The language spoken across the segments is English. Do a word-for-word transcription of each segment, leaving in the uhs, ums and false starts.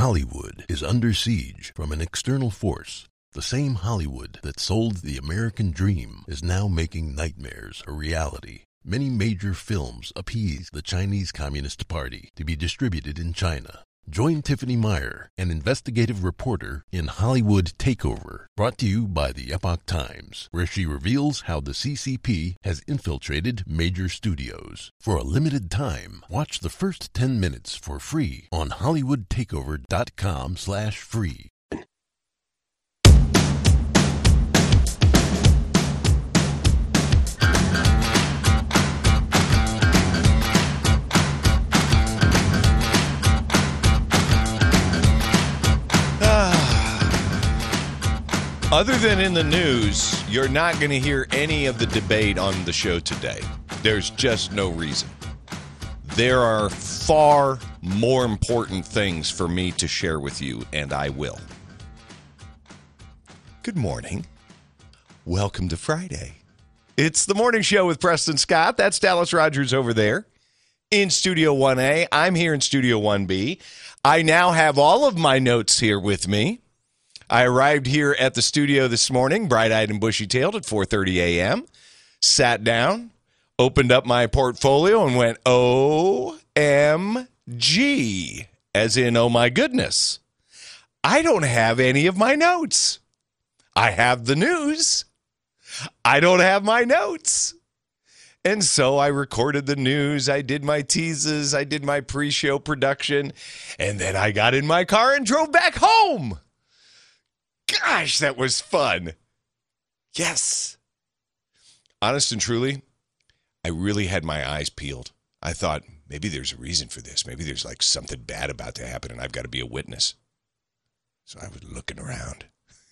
Hollywood is under siege from an external force. The same Hollywood that sold the American dream is now making nightmares a reality. Many major films appease the Chinese Communist Party to be distributed in China. Join Tiffany Meyer, an investigative reporter, in Hollywood Takeover, brought to you by the Epoch Times, where she reveals how the C C P has infiltrated major studios. For a limited time, watch the first ten minutes for free on hollywood takeover dot com slash free. Other than in the news, you're not going to hear any of the debate on the show today. There's just no reason. There are far more important things for me to share with you, and I will. Good morning. Welcome to Friday. It's the morning show with Preston Scott. That's Dallas Rogers over there in Studio one A. I'm here in Studio one B. I now have all of my notes here with me. I arrived here at the studio this morning, bright-eyed and bushy-tailed at four thirty a.m., sat down, opened up my portfolio, and went, O M G, as in, oh my goodness. I don't have any of my notes. I have the news. I don't have my notes. And so I recorded the news, I did my teases, I did my pre-show production, and then I got in my car and drove back home. Gosh, that was fun. Yes. Honest and truly, I really had my eyes peeled. I thought, maybe there's a reason for this. Maybe there's like something bad about to happen and I've got to be a witness. So I was looking around.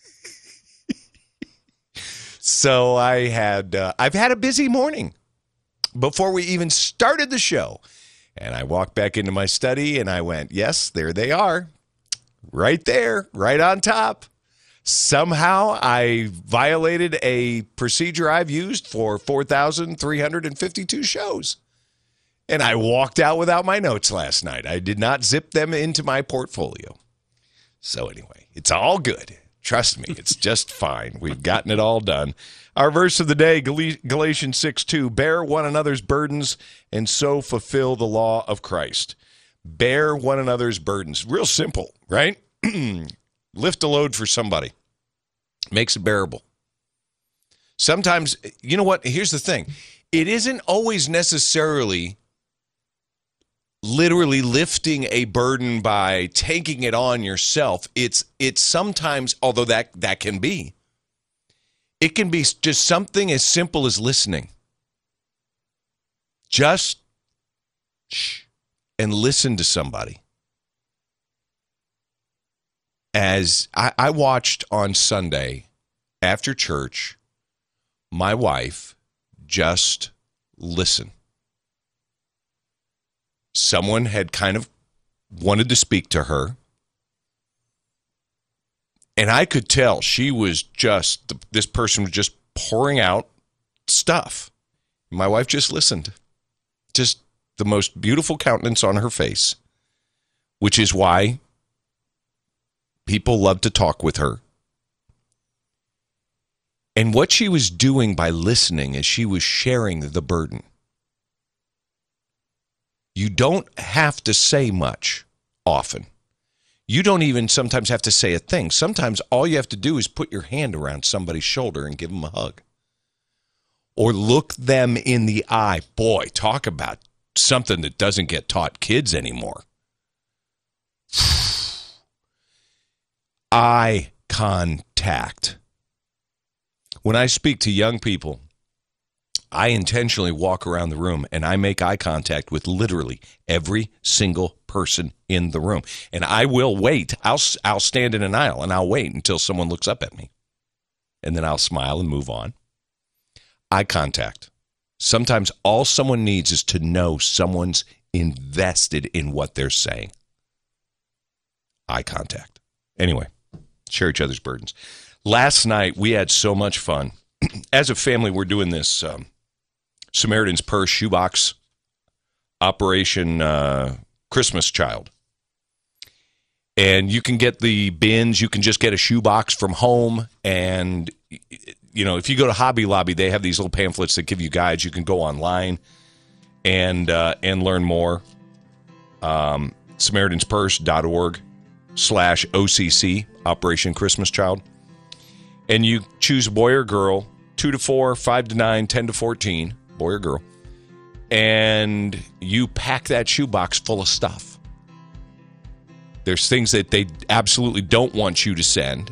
So I had, uh, I've had a busy morning before we even started the show. And I walked back into my study and I went, yes, there they are. Right there, right on top. Somehow I violated a procedure I've used for four thousand three hundred fifty-two shows. And I walked out without my notes last night. I did not zip them into my portfolio. So anyway, it's all good. Trust me, it's just fine. We've gotten it all done. Our verse of the day, Galatians six two, bear one another's burdens and so fulfill the law of Christ. Bear one another's burdens. Real simple, right? Lift a load for somebody. Makes it bearable. Sometimes, you know what? Here's the thing. It isn't always necessarily literally lifting a burden by taking it on yourself. It's it's sometimes, although that, that can be, it can be just something as simple as listening. Just shh and listen to somebody. As I, I watched on Sunday after church, my wife just listen. Someone had kind of wanted to speak to her, and I could tell she was just, this person was just pouring out stuff. My wife just listened. Just the most beautiful countenance on her face, which is why people love to talk with her. And what she was doing by listening is she was sharing the burden. You don't have to say much often. You don't even sometimes have to say a thing. Sometimes all you have to do is put your hand around somebody's shoulder and give them a hug. Or look them in the eye. Boy, talk about something that doesn't get taught kids anymore. Eye contact. When I speak to young people, I intentionally walk around the room and I make eye contact with literally every single person in the room. And I will wait. I'll I'll stand in an aisle and I'll wait until someone looks up at me. And then I'll smile and move on. Eye contact. Sometimes all someone needs is to know someone's invested in what they're saying. Eye contact. Anyway. Share each other's burdens. Last night, we had so much fun. As a family, we're doing this um, Samaritan's Purse shoebox Operation uh, Christmas Child. And you can get the bins. You can just get a shoebox from home. And, you know, if you go to Hobby Lobby, they have these little pamphlets that give you guides. You can go online and uh, and learn more. Um, SamaritansPurse.org slash OCC, Operation Christmas Child. And you choose boy or girl, two to four, five to nine, ten to fourteen, boy or girl. And you pack that shoebox full of stuff. There's things that they absolutely don't want you to send.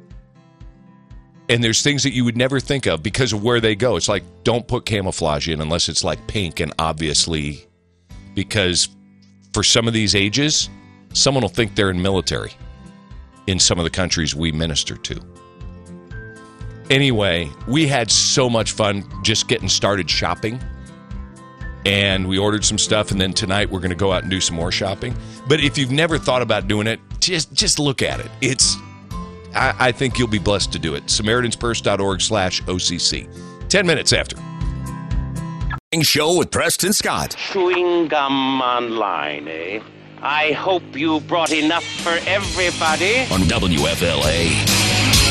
And there's things that you would never think of because of where they go. It's like, don't put camouflage in unless it's like pink and obviously, because for some of these ages, someone will think they're in military in some of the countries we minister to. Anyway, we had so much fun just getting started shopping. And we ordered some stuff, and then tonight we're going to go out and do some more shopping. But if you've never thought about doing it, just just look at it. It's, I, I think you'll be blessed to do it. SamaritansPurse.org slash OCC. Ten minutes after. Show with Preston Scott. Chewing gum online, eh? I hope you brought enough for everybody. On W F L A.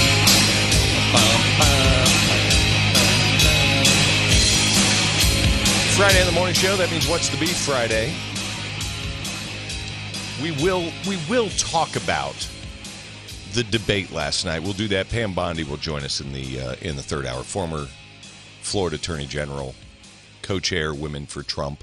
Friday in the morning show. That means What's the Beef Friday. We will we will talk about the debate last night. We'll do that. Pam Bondi will join us in the uh, in the third hour. Former Florida Attorney General, co-chair Women for Trump.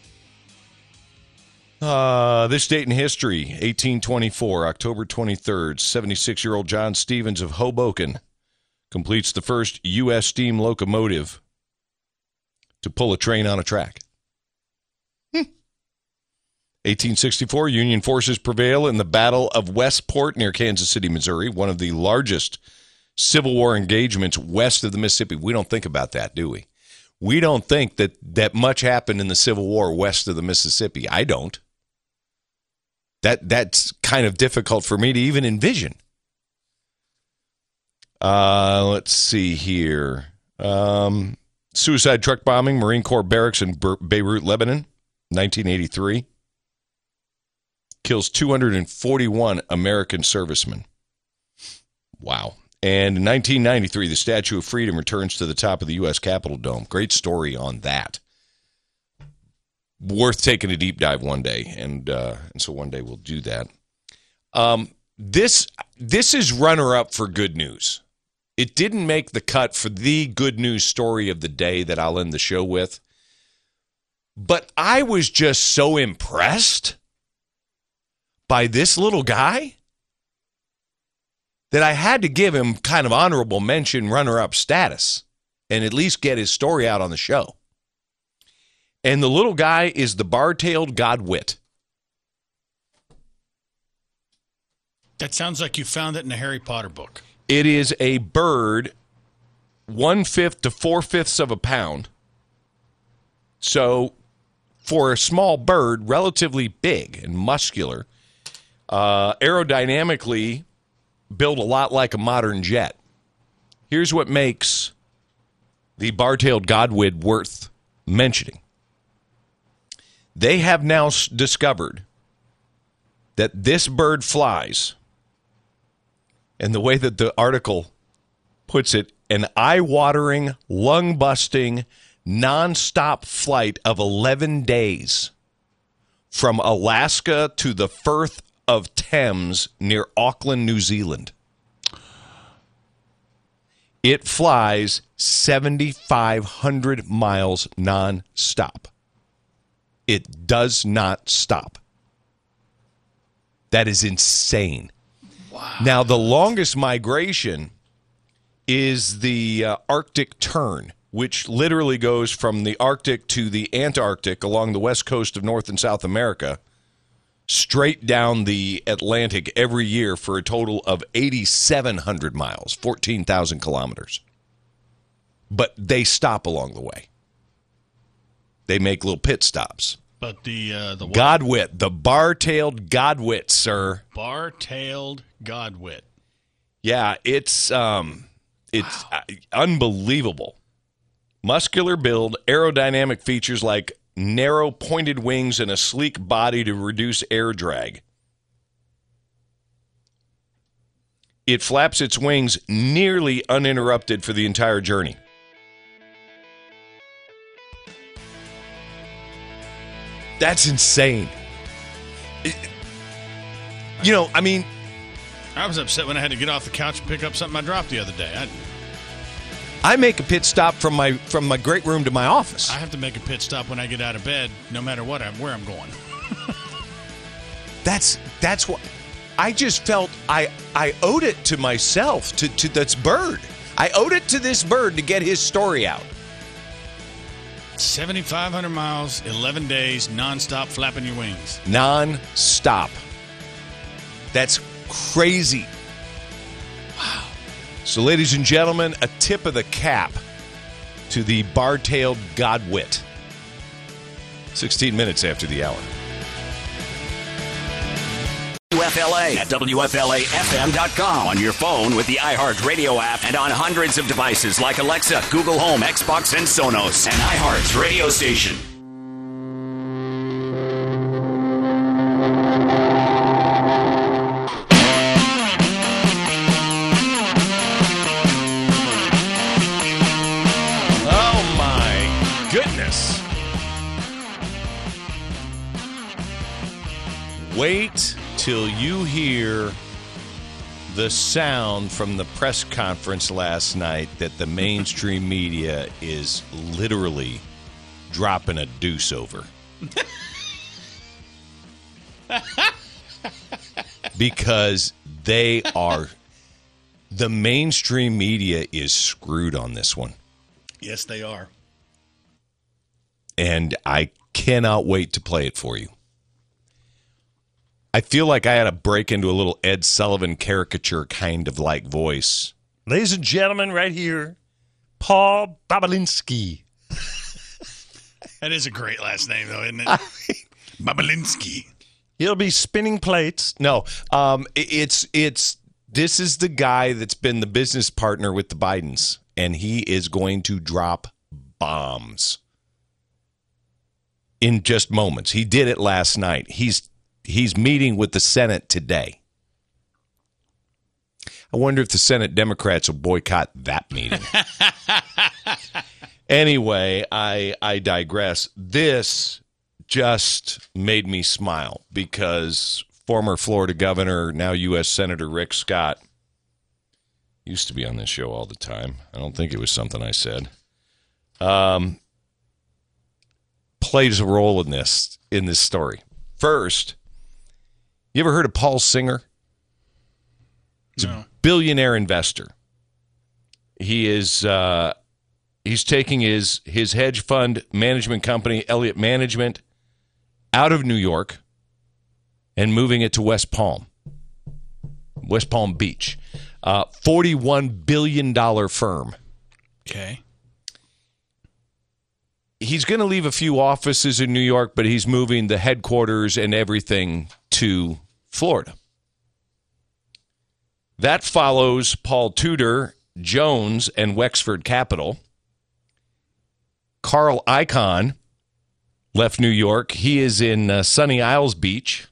Uh, this date in history: eighteen twenty-four, October twenty-third. seventy-six-year-old John Stevens of Hoboken completes the first U S steam locomotive to pull a train on a track. Hmm. eighteen sixty-four, Union forces prevail in the Battle of Westport near Kansas City, Missouri, one of the largest Civil War engagements west of the Mississippi. We don't think about that, do we? We don't think that, that much happened in the Civil War west of the Mississippi. I don't. That That's kind of difficult for me to even envision. Uh, let's see here. Um... Suicide truck bombing, Marine Corps barracks in Beirut, Lebanon, nineteen eighty-three. Kills two hundred forty-one American servicemen. Wow. And in nineteen ninety-three, the Statue of Freedom returns to the top of the U S Capitol Dome. Great story on that. Worth taking a deep dive one day, and uh, and so one day we'll do that. Um, this this is runner-up for good news. It didn't make the cut for the good news story of the day that I'll end the show with. But I was just so impressed by this little guy that I had to give him kind of honorable mention, runner-up status, and at least get his story out on the show. And the little guy is the bar-tailed godwit. That sounds like you found it in a Harry Potter book. It is a bird, one-fifth to four-fifths of a pound. So, for a small bird, relatively big and muscular, uh, aerodynamically built a lot like a modern jet. Here's what makes the bar-tailed godwit worth mentioning. They have now s- discovered that this bird flies. And the way that the article puts it, an eye-watering, lung-busting, non-stop flight of eleven days from Alaska to the Firth of Thames near Auckland, New Zealand. It flies seven thousand five hundred miles non-stop. It does not stop. That is insane. Wow. Now, the longest migration is the uh, Arctic Tern, which literally goes from the Arctic to the Antarctic along the west coast of North and South America, straight down the Atlantic every year for a total of eight thousand seven hundred miles, fourteen thousand kilometers. But they stop along the way. They make little pit stops. But the uh, the Godwit, the bar-tailed godwit, sir. Bar-tailed godwit. Yeah, it's um, it's wow. unbelievable. Muscular build, aerodynamic features like narrow pointed wings and a sleek body to reduce air drag. It flaps its wings nearly uninterrupted for the entire journey. That's insane. It, you know, I mean... I was upset when I had to get off the couch and pick up something I dropped the other day. I, I make a pit stop from my from my great room to my office. I have to make a pit stop when I get out of bed, no matter what I'm, where I'm going. That's that's what I just felt. I I owed it to myself to to this bird. I owed it to this bird to get his story out. seventy-five hundred miles, eleven days, nonstop flapping your wings. Non-stop. That's crazy. Wow. So, ladies and gentlemen, a tip of the cap to the bar-tailed godwit. sixteen minutes after the hour. W F L A at W F L A F M dot com on your phone with the iHeartRadio app and on hundreds of devices like Alexa, Google Home, Xbox, and Sonos. An iHeart radio station. Oh, my goodness. Wait till you hear the sound from the press conference last night that the mainstream media is literally dropping a deuce over. Because they are, the mainstream media is screwed on this one. Yes, they are. And I cannot wait to play it for you. I feel like I had to break into a little Ed Sullivan caricature kind of like voice. Ladies and gentlemen, right here, Paul Babalinski. That is a great last name, though, isn't it? Babalinski. He'll be spinning plates. No, um, it's it's this is the guy that's been the business partner with the Bidens, and he is going to drop bombs in just moments. He did it last night. He's He's meeting with the Senate today. I wonder if the Senate Democrats will boycott that meeting. Anyway, I I digress. This just made me smile because former Florida governor, now U S Senator Rick Scott, used to be on this show all the time. I don't think it was something I said. Um, plays a role in this in this story. First, you ever heard of Paul Singer? He's No. a billionaire investor. He is uh, he's taking his his hedge fund management company, Elliott Management, out of New York and moving it to West Palm, West Palm Beach. Uh, forty-one billion dollars firm. Okay. He's going to leave a few offices in New York, but he's moving the headquarters and everything to Florida. That follows Paul Tudor, Jones, and Wexford Capital. Carl Icahn left New York. He is in uh, Sunny Isles Beach.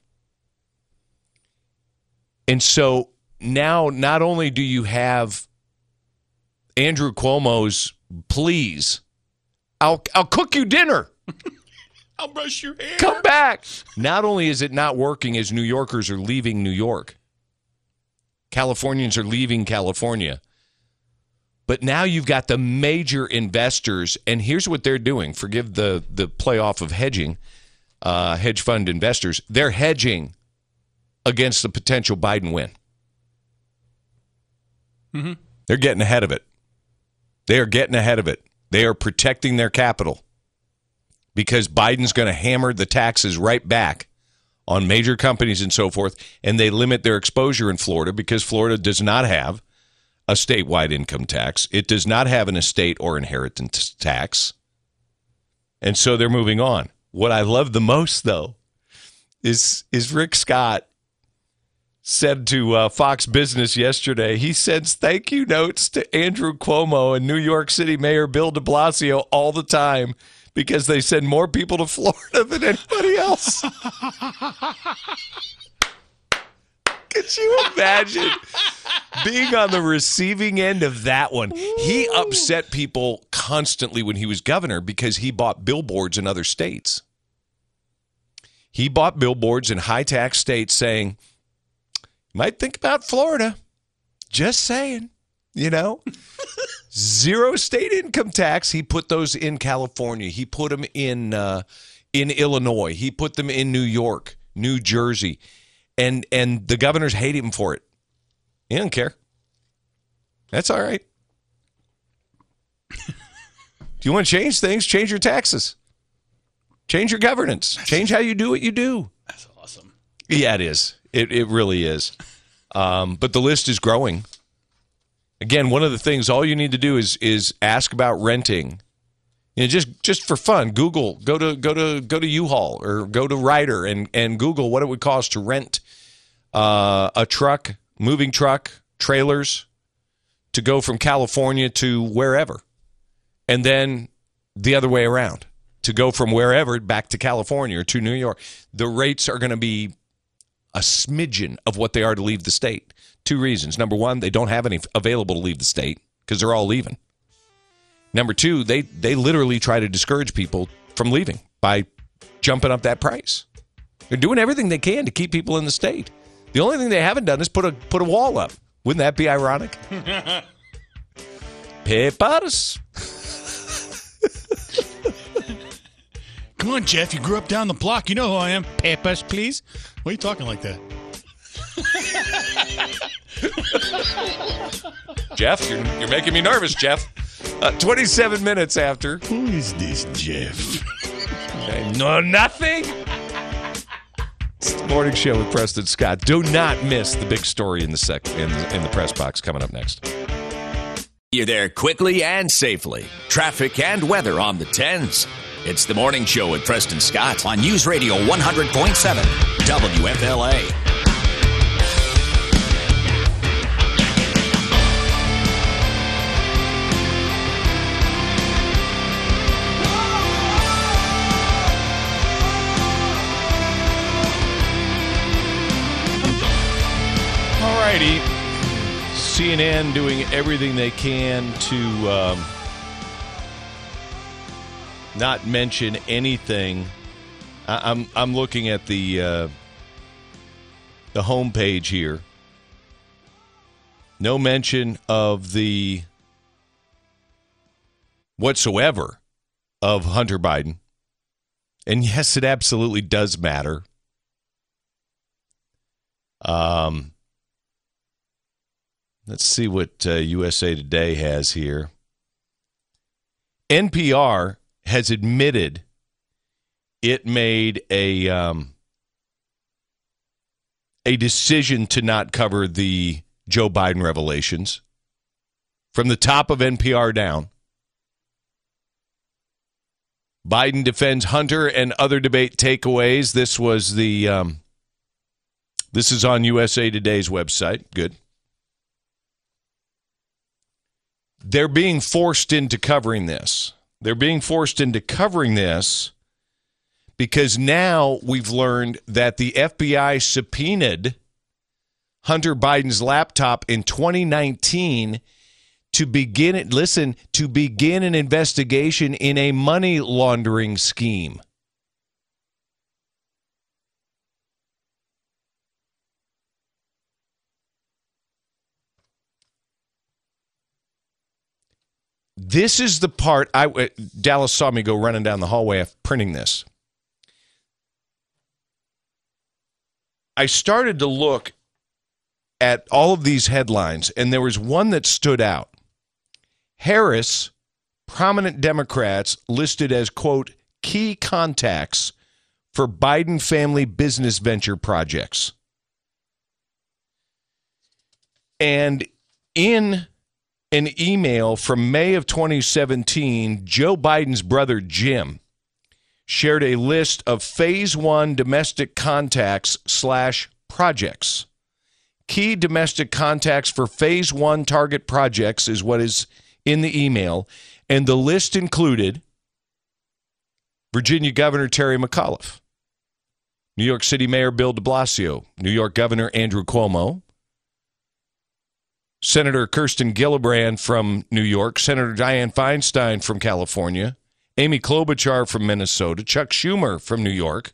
And so now not only do you have Andrew Cuomo's pleas, I'll I'll cook you dinner. I'll brush your hair. Come back. Not only is it not working as New Yorkers are leaving New York, Californians are leaving California, but now you've got the major investors, and here's what they're doing. Forgive the, the play off of hedging, uh, hedge fund investors. They're hedging against the potential Biden win. Mm-hmm. They're getting ahead of it. They are getting ahead of it. They are protecting their capital because Biden's going to hammer the taxes right back on major companies and so forth, and they limit their exposure in Florida because Florida does not have a statewide income tax. It does not have an estate or inheritance tax. And so they're moving on. What I love the most, though, is, is Rick Scott said to uh, Fox Business yesterday, he sends thank you notes to Andrew Cuomo and New York City Mayor Bill de Blasio all the time because they send more people to Florida than anybody else. Could you imagine being on the receiving end of that one. He upset people constantly when he was governor because he bought billboards in other states. He bought billboards in high-tax states saying, you might think about Florida. Just saying, you know. Zero state income tax. He put those in California. He put them in uh, in Illinois. He put them in New York, New Jersey. And and the governors hate him for it. He doesn't care. That's all right. Do you want to change things? Change your taxes. Change your governance. Change how you do what you do. That's awesome. Yeah, it is. It it really is. Um, but the list is growing. Again, one of the things, all you need to do is is ask about renting. You know, just just for fun, Google, go to go to go to U-Haul or go to Ryder and and Google what it would cost to rent uh, a truck, moving truck, trailers to go from California to wherever, and then the other way around to go from wherever back to California or to New York. The rates are going to be a smidgen of what they are to leave the state. Two reasons. Number one, they don't have any available to leave the state because they're all leaving. Number two, they, they literally try to discourage people from leaving by jumping up that price. They're doing everything they can to keep people in the state. The only thing they haven't done is put a put a wall up. Wouldn't that be ironic? Papers. Come on, Jeff. You grew up down the block. You know who I am. Papers, please. Why are you talking like that? Jeff, you're, you're making me nervous, Jeff. Uh, twenty-seven minutes after. Who is this Jeff? I know nothing. It's the morning show with Preston Scott. Do not miss the big story in the sec in the, in the press box coming up next. You're there quickly and safely. Traffic and weather on the tens. It's the morning show with Preston Scott on News Radio one hundred point seven W F L A. Alrighty, C N N doing everything they can to um, not mention anything. I, I'm I'm looking at the uh, the homepage here. No mention of the whatsoever of Hunter Biden, and yes, it absolutely does matter. Um. Let's see what uh, U S A Today has here. N P R has admitted it made a um, a decision to not cover the Joe Biden revelations. From the top of N P R down, Biden defends Hunter and other debate takeaways. This was the um, this is on U S A Today's website. Good. They're being forced into covering this. They're being forced into covering this because now we've learned that the F B I subpoenaed Hunter Biden's laptop in twenty nineteen to begin it, listen, to begin an investigation in a money laundering scheme. This is the part I Dallas saw me go running down the hallway after printing this. I started to look at all of these headlines, and there was one that stood out. Harris, prominent Democrats listed as, quote, key contacts for Biden family business venture projects. And in an email from May of twenty seventeen, Joe Biden's brother Jim shared a list of phase one domestic contacts slash projects. Key domestic contacts for phase one target projects is what is in the email, and the list included Virginia Governor Terry McAuliffe, New York City Mayor Bill de Blasio, New York Governor Andrew Cuomo, Senator Kirsten Gillibrand from New York, Senator Dianne Feinstein from California, Amy Klobuchar from Minnesota, Chuck Schumer from New York.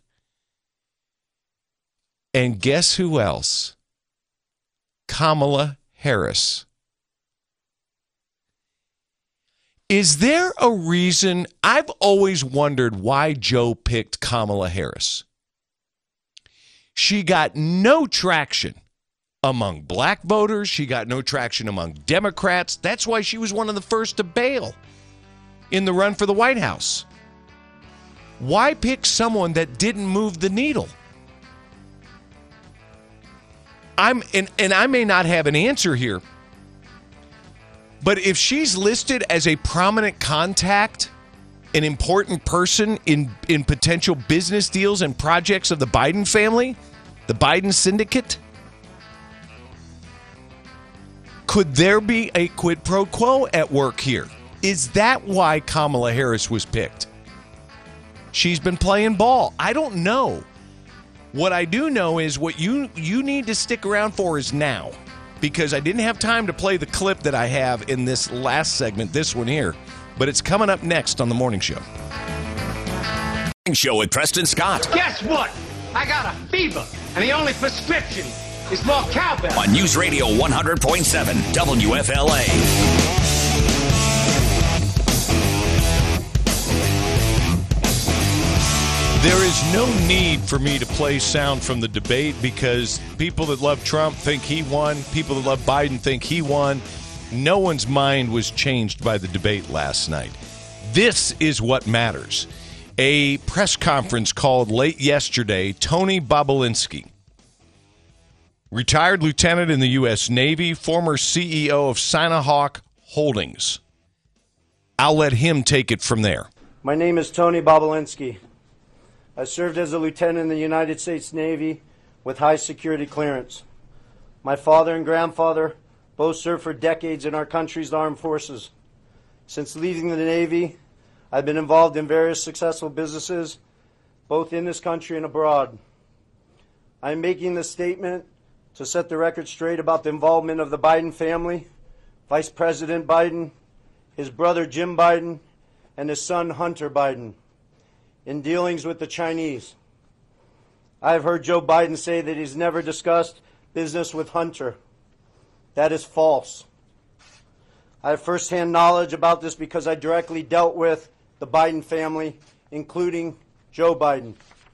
And guess who else? Kamala Harris. Is there a reason? I've always wondered why Joe picked Kamala Harris. She got no traction among black voters. She got no traction among Democrats. That's why she was one of the first to bail in the run for the White House. Why pick someone that didn't move the needle? I'm and, and I may not have an answer here. But if she's listed as a prominent contact, an important person in, in potential business deals and projects of the Biden family, the Biden syndicate, could there be a quid pro quo at work here? Is that why Kamala Harris was picked? She's been playing ball. I don't know. What I do know is what you, you need to stick around for is now. Because I didn't have time to play the clip that I have in this last segment, this one here. But it's coming up next on The Morning Show. Show with Preston Scott. Guess what? I got a fever, and the only prescription is more cowbell. On News Radio one hundred point seven W F L A. There is no need for me to play sound from the debate because people that love Trump think he won. People that love Biden think he won. No one's mind was changed by the debate last night. This is what matters. A press conference called late yesterday, Tony Bobulinski, retired lieutenant in the U S Navy, former C E O of Sinahawk Holdings. I'll let him take it from there. My name is Tony Bobulinski. I served as a lieutenant in the United States Navy with high security clearance. My father and grandfather both served for decades in our country's armed forces. Since leaving the Navy, I've been involved in various successful businesses, both in this country and abroad. I'm making this statement to set the record straight about the involvement of the Biden family, Vice President Biden, his brother Jim Biden, and his son Hunter Biden, in dealings with the Chinese. I have heard Joe Biden say that he's never discussed business with Hunter. That is false. I have firsthand knowledge about this because I directly dealt with the Biden family, including Joe Biden.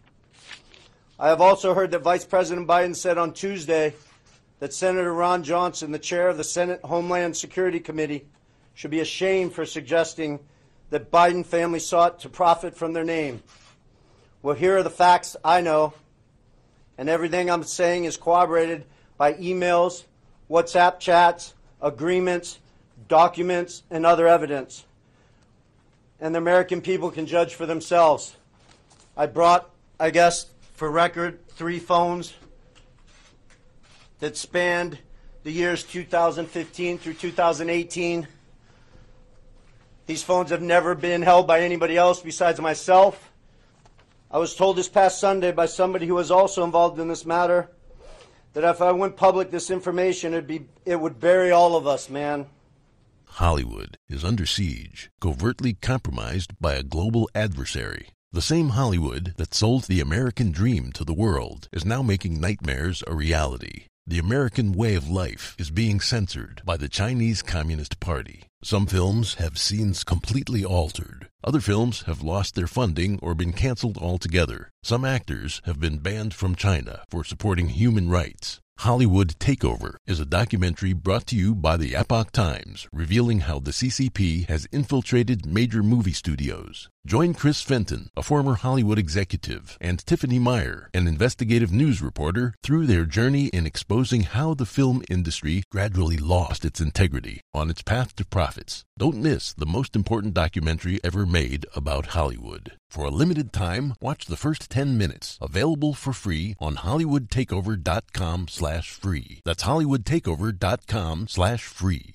I have also heard that Vice President Biden said on Tuesday that Senator Ron Johnson, the chair of the Senate Homeland Security Committee, should be ashamed for suggesting that Biden family sought to profit from their name. Well, here are the facts I know, and everything I'm saying is corroborated by emails, WhatsApp chats, agreements, documents, and other evidence. And the American people can judge for themselves. I brought, I guess, for record, three phones that spanned the years two thousand fifteen through two thousand eighteen. These phones have never been held by anybody else besides myself. I was told this past Sunday by somebody who was also involved in this matter that if I went public this information, it'd be, it would bury all of us, man. Hollywood is under siege, covertly compromised by a global adversary. The same Hollywood that sold the American dream to the world is now making nightmares a reality. The American way of life is being censored by the Chinese Communist Party. Some films have scenes completely altered. Other films have lost their funding or been canceled altogether. Some actors have been banned from China for supporting human rights. Hollywood Takeover is a documentary brought to you by the Epoch Times, revealing how the C C P has infiltrated major movie studios. Join Chris Fenton, a former Hollywood executive, and Tiffany Meyer, an investigative news reporter, through their journey in exposing how the film industry gradually lost its integrity on its path to profits. Don't miss the most important documentary ever made about Hollywood. For a limited time, watch the first ten minutes, available for free on hollywood takeover dot com slash free. That's hollywood takeover dot com slash free.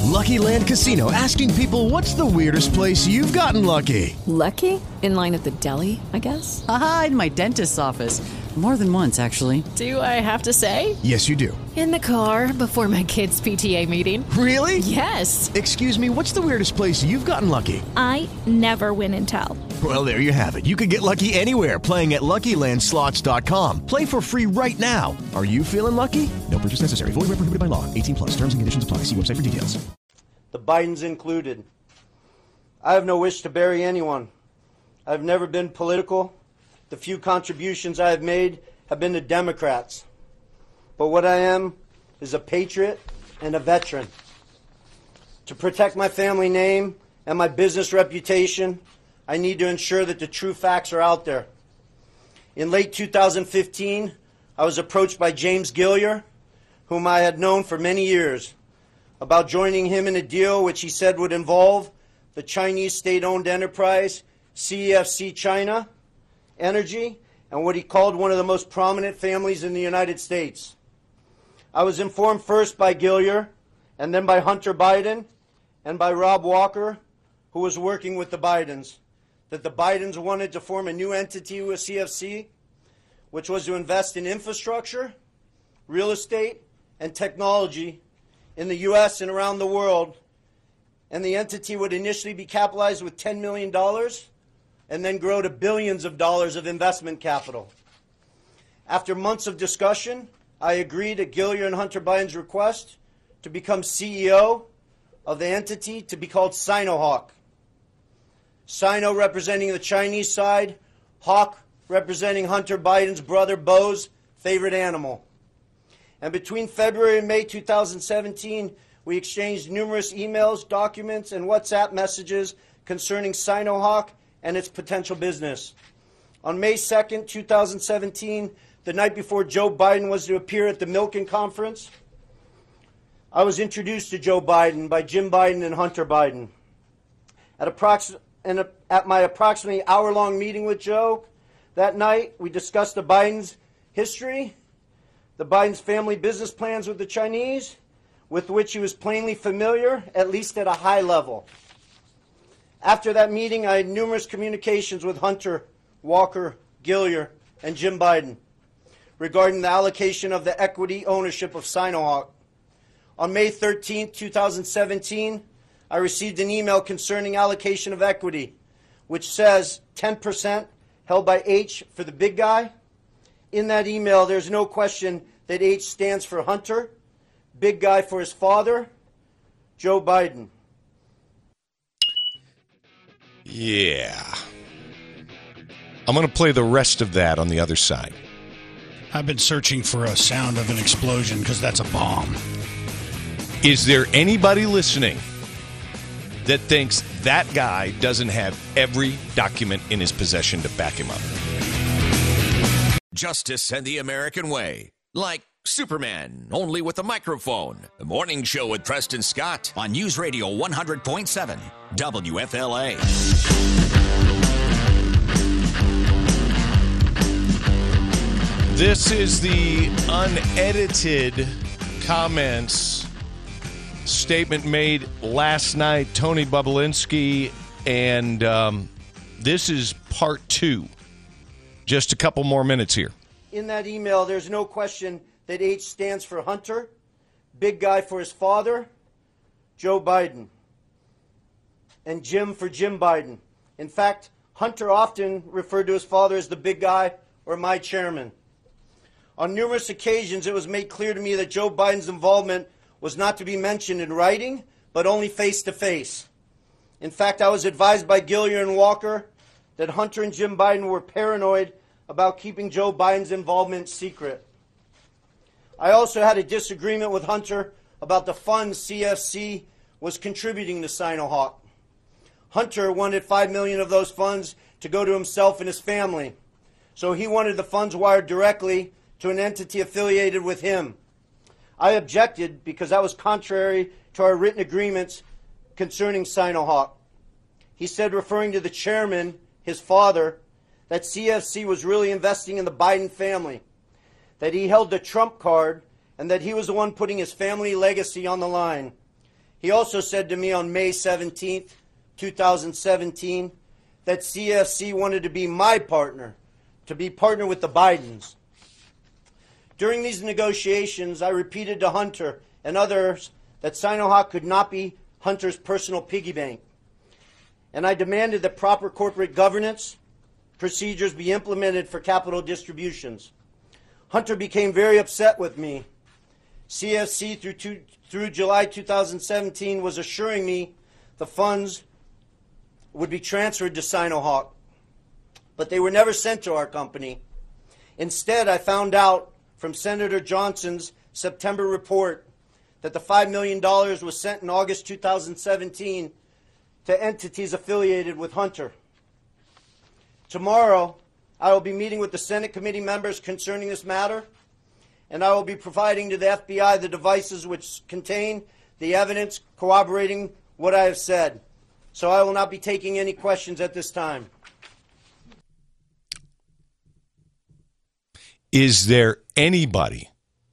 Lucky Land Casino, asking people, what's the weirdest place you've gotten lucky? Lucky? In line at the deli, I guess? Aha, in my dentist's office. More than once, actually. Do I have to say? Yes, you do. In the car before my kids' P T A meeting. Really? Yes. Excuse me, what's the weirdest place you've gotten lucky? I never win and tell. Well, there you have it. You can get lucky anywhere, playing at Lucky Land Slots dot com. Play for free right now. Are you feeling lucky? No purchase necessary. Void where prohibited by law. eighteen plus. Terms and conditions apply. See website for details. The Bidens included. I have no wish to bury anyone. I've never been political. The few contributions I have made have been to Democrats. But what I am is a patriot and a veteran. To protect my family name and my business reputation, I need to ensure that the true facts are out there. In late two thousand fifteen, I was approached by James Gilliar, whom I had known for many years, about joining him in a deal which he said would involve the Chinese state-owned enterprise C E F C China Energy and what he called one of the most prominent families in the United States. I was informed first by Gilliar and then by Hunter Biden and by Rob Walker, who was working with the Bidens, that the Bidens wanted to form a new entity with C F C, which was to invest in infrastructure, real estate, and technology in the U S and around the world, and the entity would initially be capitalized with ten million dollars and then grow to billions of dollars of investment capital. After months of discussion, I agreed at Gilliar and Hunter Biden's request to become C E O of the entity to be called Sinohawk. Sino representing the Chinese side, Hawk representing Hunter Biden's brother Beau's favorite animal. And between February and May two thousand seventeen, we exchanged numerous emails, documents, and WhatsApp messages concerning Sinohawk and its potential business. On May second, two thousand seventeen, the night before Joe Biden was to appear at the Milken Conference, I was introduced to Joe Biden by Jim Biden and Hunter Biden. At, approx- and a, at my approximately hour-long meeting with Joe that night, we discussed the Biden's history, the Biden's family business plans with the Chinese, with which he was plainly familiar, at least at a high level. After that meeting, I had numerous communications with Hunter, Walker, Gilliar, and Jim Biden regarding the allocation of the equity ownership of Sinohawk. On May thirteenth, two thousand seventeen, I received an email concerning allocation of equity, which says ten percent held by H for the big guy. In that email, there's no question that H stands for Hunter, big guy for his father, Joe Biden. Yeah. I'm going to play the rest of that on the other side. I've been searching for a sound of an explosion because that's a bomb. Is there anybody listening that thinks that guy doesn't have every document in his possession to back him up? Justice and the American way. Like Superman, only with a microphone. The Morning Show with Preston Scott on News Radio one hundred point seven W F L A. This is the unedited comments statement made last night, Tony Bobulinski, and um, this is part two. Just a couple more minutes here. In that email, there's no question that H stands for Hunter, big guy for his father, Joe Biden, and Jim for Jim Biden. In fact, Hunter often referred to his father as the big guy or my chairman. On numerous occasions, it was made clear to me that Joe Biden's involvement was not to be mentioned in writing, but only face-to-face. In fact, I was advised by Gilliar and Walker that Hunter and Jim Biden were paranoid about keeping Joe Biden's involvement secret. I also had a disagreement with Hunter about the funds C F C was contributing to Sinohawk. Hunter wanted five million dollars of those funds to go to himself and his family, so he wanted the funds wired directly to an entity affiliated with him. I objected because that was contrary to our written agreements concerning Sinohawk. He said, referring to the chairman, his father, that C F C was really investing in the Biden family, that he held the Trump card, and that he was the one putting his family legacy on the line. He also said to me on May seventeenth, two thousand seventeen, that C F C wanted to be my partner, to be partner with the Bidens. During these negotiations, I repeated to Hunter and others that Sinohawk could not be Hunter's personal piggy bank. And I demanded that proper corporate governance procedures be implemented for capital distributions. Hunter became very upset with me. C F C through, two, through July two thousand seventeen was assuring me the funds would be transferred to Sinohawk, but they were never sent to our company. Instead, I found out from Senator Johnson's September report that the five million dollars was sent in August two thousand seventeen to entities affiliated with Hunter. Tomorrow, I will be meeting with the Senate committee members concerning this matter, and I will be providing to the F B I the devices which contain the evidence corroborating what I have said. So I will not be taking any questions at this time. Is there anybody,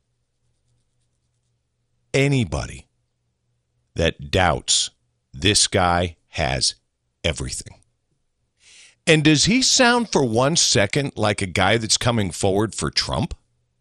anybody that doubts this guy has everything? And does he sound for one second like a guy that's coming forward for Trump?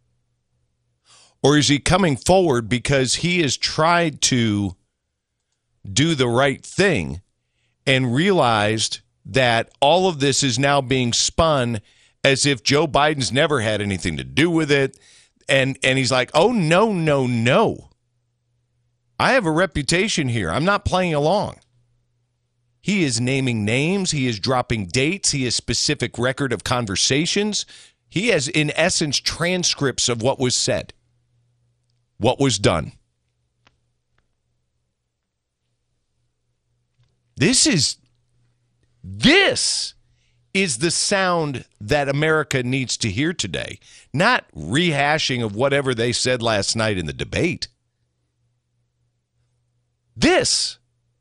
Or is he coming forward because he has tried to do the right thing and realized that all of this is now being spun as if Joe Biden's never had anything to do with it? And, and he's like, oh, no, no, no. I have a reputation here. I'm not playing along. He is naming names. He is dropping dates. He has specific record of conversations. He has, in essence, transcripts of what was said, what was done. This is, this is the sound that America needs to hear today, not rehashing of whatever they said last night in the debate. This,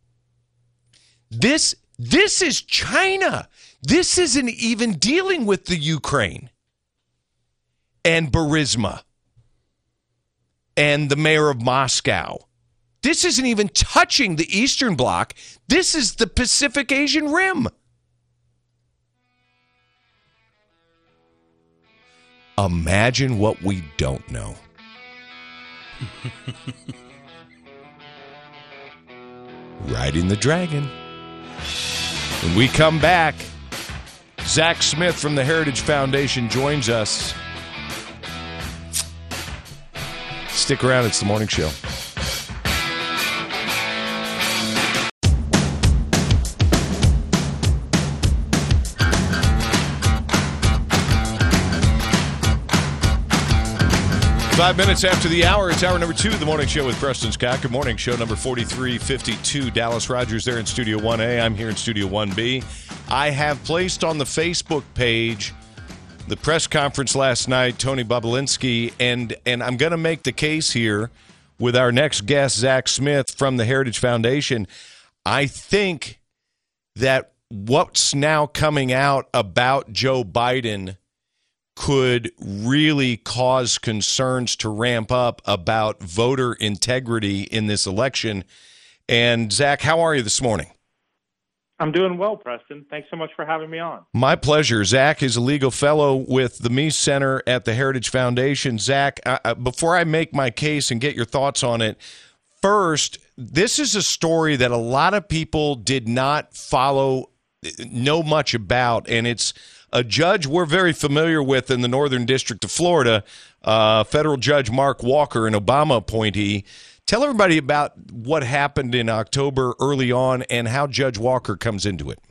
this, this is China. This isn't even dealing with the Ukraine and Burisma and the mayor of Moscow. This isn't even touching the Eastern Bloc. This is the Pacific Asian Rim. Imagine what we don't know. Riding the dragon. When we come back, Zach Smith from the Heritage Foundation joins us. Stick around. It's the morning show. Five minutes after the hour, it's hour number two of the morning show with Preston Scott. Good morning, show number forty-three fifty-two. Dallas Rogers there in Studio one A. I'm here in Studio one B. I have placed on the Facebook page the press conference last night, Tony Bobulinski, and, and I'm going to make the case here with our next guest, Zach Smith from the Heritage Foundation. I think that what's now coming out about Joe Biden could really cause concerns to ramp up about voter integrity in this election. And, Zach, how are you this morning? I'm doing well, Preston. Thanks so much for having me on. My pleasure. Zach is a legal fellow with the Mies Center at the Heritage Foundation. Zach, uh, before I make my case and get your thoughts on it, first, this is a story that a lot of people did not follow, know much about, and it's a judge we're very familiar with in the Northern District of Florida, uh, federal judge Mark Walker, an Obama appointee. Tell everybody about what happened in October early on and how Judge Walker comes into it.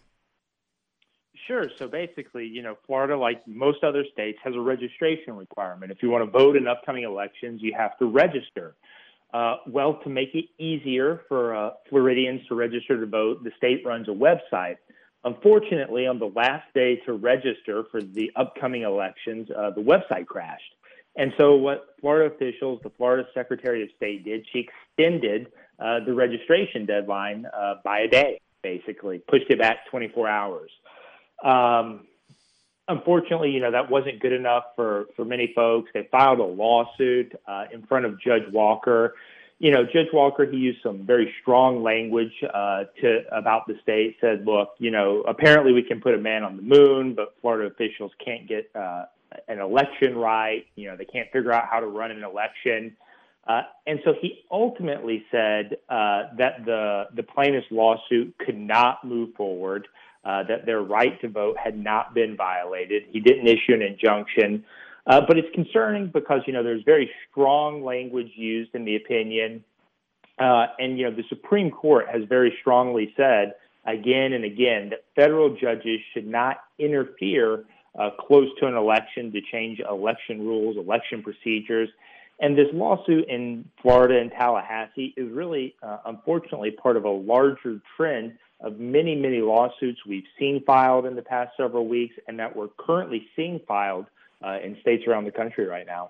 Sure. So basically, you know, Florida, like most other states, has a registration requirement. If you want to vote in upcoming elections, you have to register. Uh, well, to make it easier for uh, Floridians to register to vote, the state runs a website. Unfortunately, on the last day to register for the upcoming elections, uh, the website crashed. And so what Florida officials, the Florida Secretary of State did, she extended uh, the registration deadline uh, by a day, basically, pushed it back twenty-four hours. Um, unfortunately, you know, that wasn't good enough for, for many folks. They filed a lawsuit uh, in front of Judge Walker. you know, Judge Walker, he used some very strong language uh, to about the state, said, look, you know, apparently we can put a man on the moon, but Florida officials can't get uh, an election right. You know, they can't figure out how to run an election. Uh, and so he ultimately said uh, that the, the plaintiff's lawsuit could not move forward, uh, that their right to vote had not been violated. He didn't issue an injunction. Uh, but it's concerning because, you know, there's very strong language used in the opinion. Uh, and, you know, the Supreme Court has very strongly said again and again that federal judges should not interfere uh, close to an election to change election rules, election procedures. And this lawsuit in Florida and Tallahassee is really, uh, unfortunately, part of a larger trend of many, many lawsuits we've seen filed in the past several weeks and that we're currently seeing filed uh, in states around the country right now.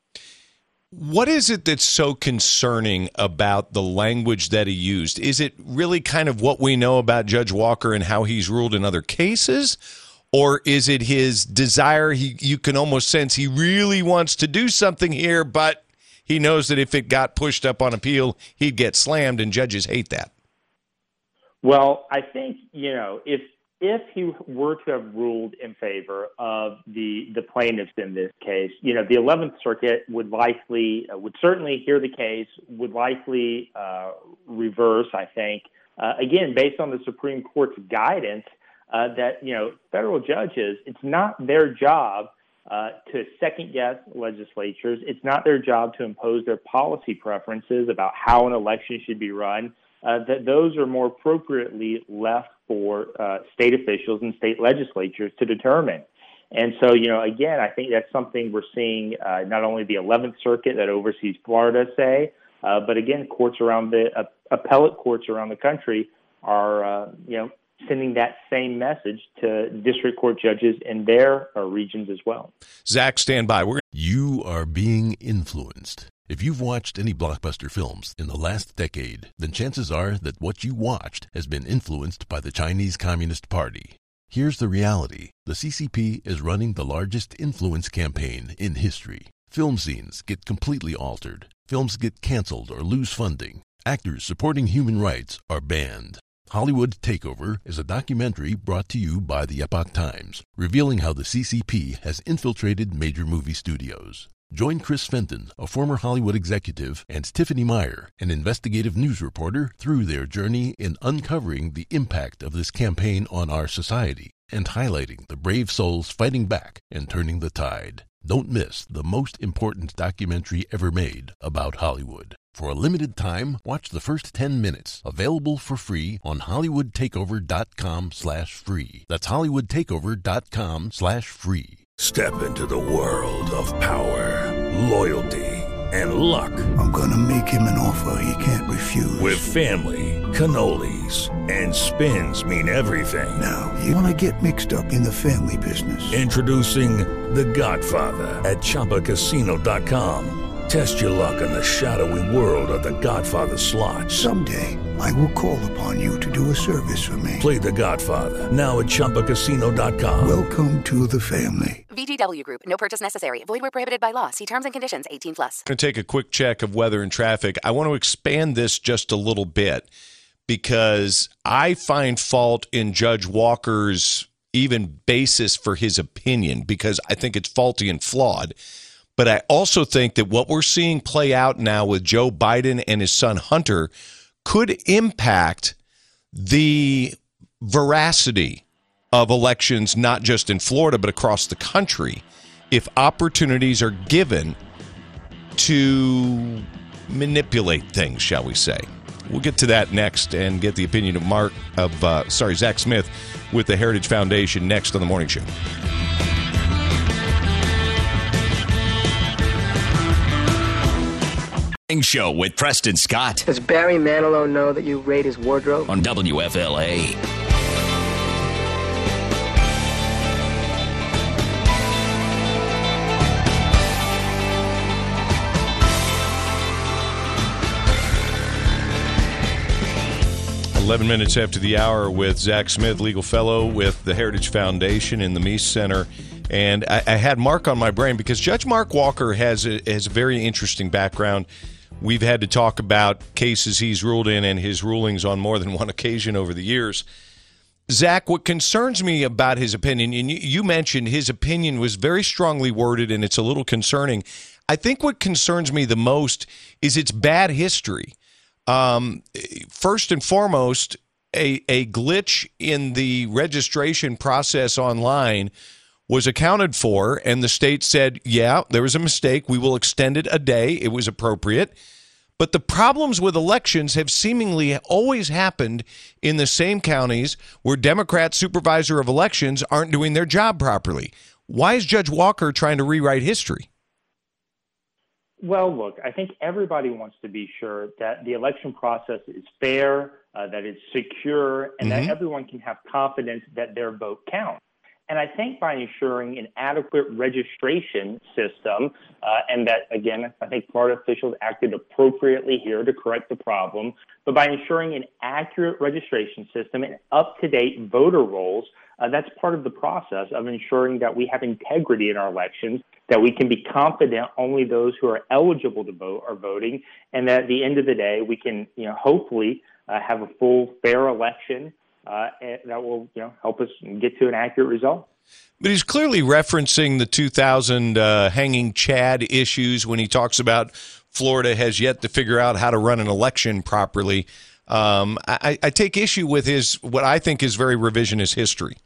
What is it that's so concerning about the language that he used? Is it really kind of what we know about Judge Walker and how he's ruled in other cases? Or is it his desire, he you can almost sense he really wants to do something here, but he knows that if it got pushed up on appeal, he'd get slammed, and judges hate that? Well, I think, you know, if if he were to have ruled in favor of the the plaintiffs in this case, you know, the eleventh Circuit would likely, uh, would certainly hear the case, would likely uh, reverse, I think, uh, again, based on the Supreme Court's guidance, Uh, that, you know, federal judges, it's not their job uh, to second-guess legislatures. It's not their job to impose their policy preferences about how an election should be run. Uh, that those are more appropriately left for uh, state officials and state legislatures to determine. And so, you know, again, I think that's something we're seeing uh, not only the eleventh Circuit that oversees Florida say, uh, but again, courts around the uh, appellate courts around the country are, uh, you know, sending that same message to district court judges in their uh, regions as well. Zach, stand by. We're You are being influenced. If you've watched any blockbuster films in the last decade, then chances are that what you watched has been influenced by the Chinese Communist Party. Here's the reality. The C C P is running the largest influence campaign in history. Film scenes get completely altered. Films get canceled or lose funding. Actors supporting human rights are banned. Hollywood Takeover is a documentary brought to you by the Epoch Times, revealing how the C C P has infiltrated major movie studios. Join Chris Fenton, a former Hollywood executive, and Tiffany Meyer, an investigative news reporter, through their journey in uncovering the impact of this campaign on our society and highlighting the brave souls fighting back and turning the tide. Don't miss the most important documentary ever made about Hollywood. For a limited time, watch the first ten minutes, available for free on hollywoodtakeover.com slash free. That's hollywoodtakeover.com slash free. Step into the world of power, loyalty, and luck. I'm gonna make him an offer he can't refuse. With family, cannolis, and spins mean everything. Now, you wanna get mixed up in the family business. Introducing The Godfather at Chumba Casino dot com. Test your luck in the shadowy world of The Godfather slot. Someday, I will call upon you to do a service for me. Play The Godfather, now at Chumba Casino dot com. Welcome to the family. V G W Group. No purchase necessary. Void where prohibited by law. See terms and conditions. eighteen plus. I'm going to take a quick check of weather and traffic. I want to expand this just a little bit because I find fault in Judge Walker's even basis for his opinion because I think it's faulty and flawed. But I also think that what we're seeing play out now with Joe Biden and his son Hunter could impact the veracity of elections, not just in Florida, but across the country, if opportunities are given to manipulate things, shall we say. We'll get to that next and get the opinion of Mark of uh, sorry, Zach Smith with the Heritage Foundation next on the Morning Show. Show with Preston Scott. Does Barry Manilow know that you raid his wardrobe? On W F L A. eleven minutes after the hour with Zach Smith, legal fellow with the Heritage Foundation in the Meese Center. And I, I had Mark on my brain because Judge Mark Walker has a, has a very interesting background. we've had to talk about cases he's ruled in and his rulings on more than one occasion over the years. Zach, what concerns me about his opinion, and you, you mentioned his opinion was very strongly worded, and it's a little concerning. I think what concerns me the most is its bad history. Um, first and foremost, a, a glitch in the registration process online was accounted for, and the state said, yeah, there was a mistake. We will extend it a day. It was appropriate. But the problems with elections have seemingly always happened in the same counties where Democrat supervisor of elections aren't doing their job properly. Why is Judge Walker trying to rewrite history? Well, look, I think everybody wants to be sure that the election process is fair, uh, that it's secure, and mm-hmm. that everyone can have confidence that their vote counts. And I think by ensuring an adequate registration system, uh, and that, again, I think Florida officials acted appropriately here to correct the problem, but by ensuring an accurate registration system and up-to-date voter rolls, uh, that's part of the process of ensuring that we have integrity in our elections, that we can be confident only those who are eligible to vote are voting, and that at the end of the day, we can, you know, hopefully uh, have a full, fair election Uh, that will, you know, help us get to an accurate result. But he's clearly referencing the two thousand uh, hanging Chad issues when he talks about Florida has yet to figure out how to run an election properly. Um, I, I take issue with his what I think is very revisionist history.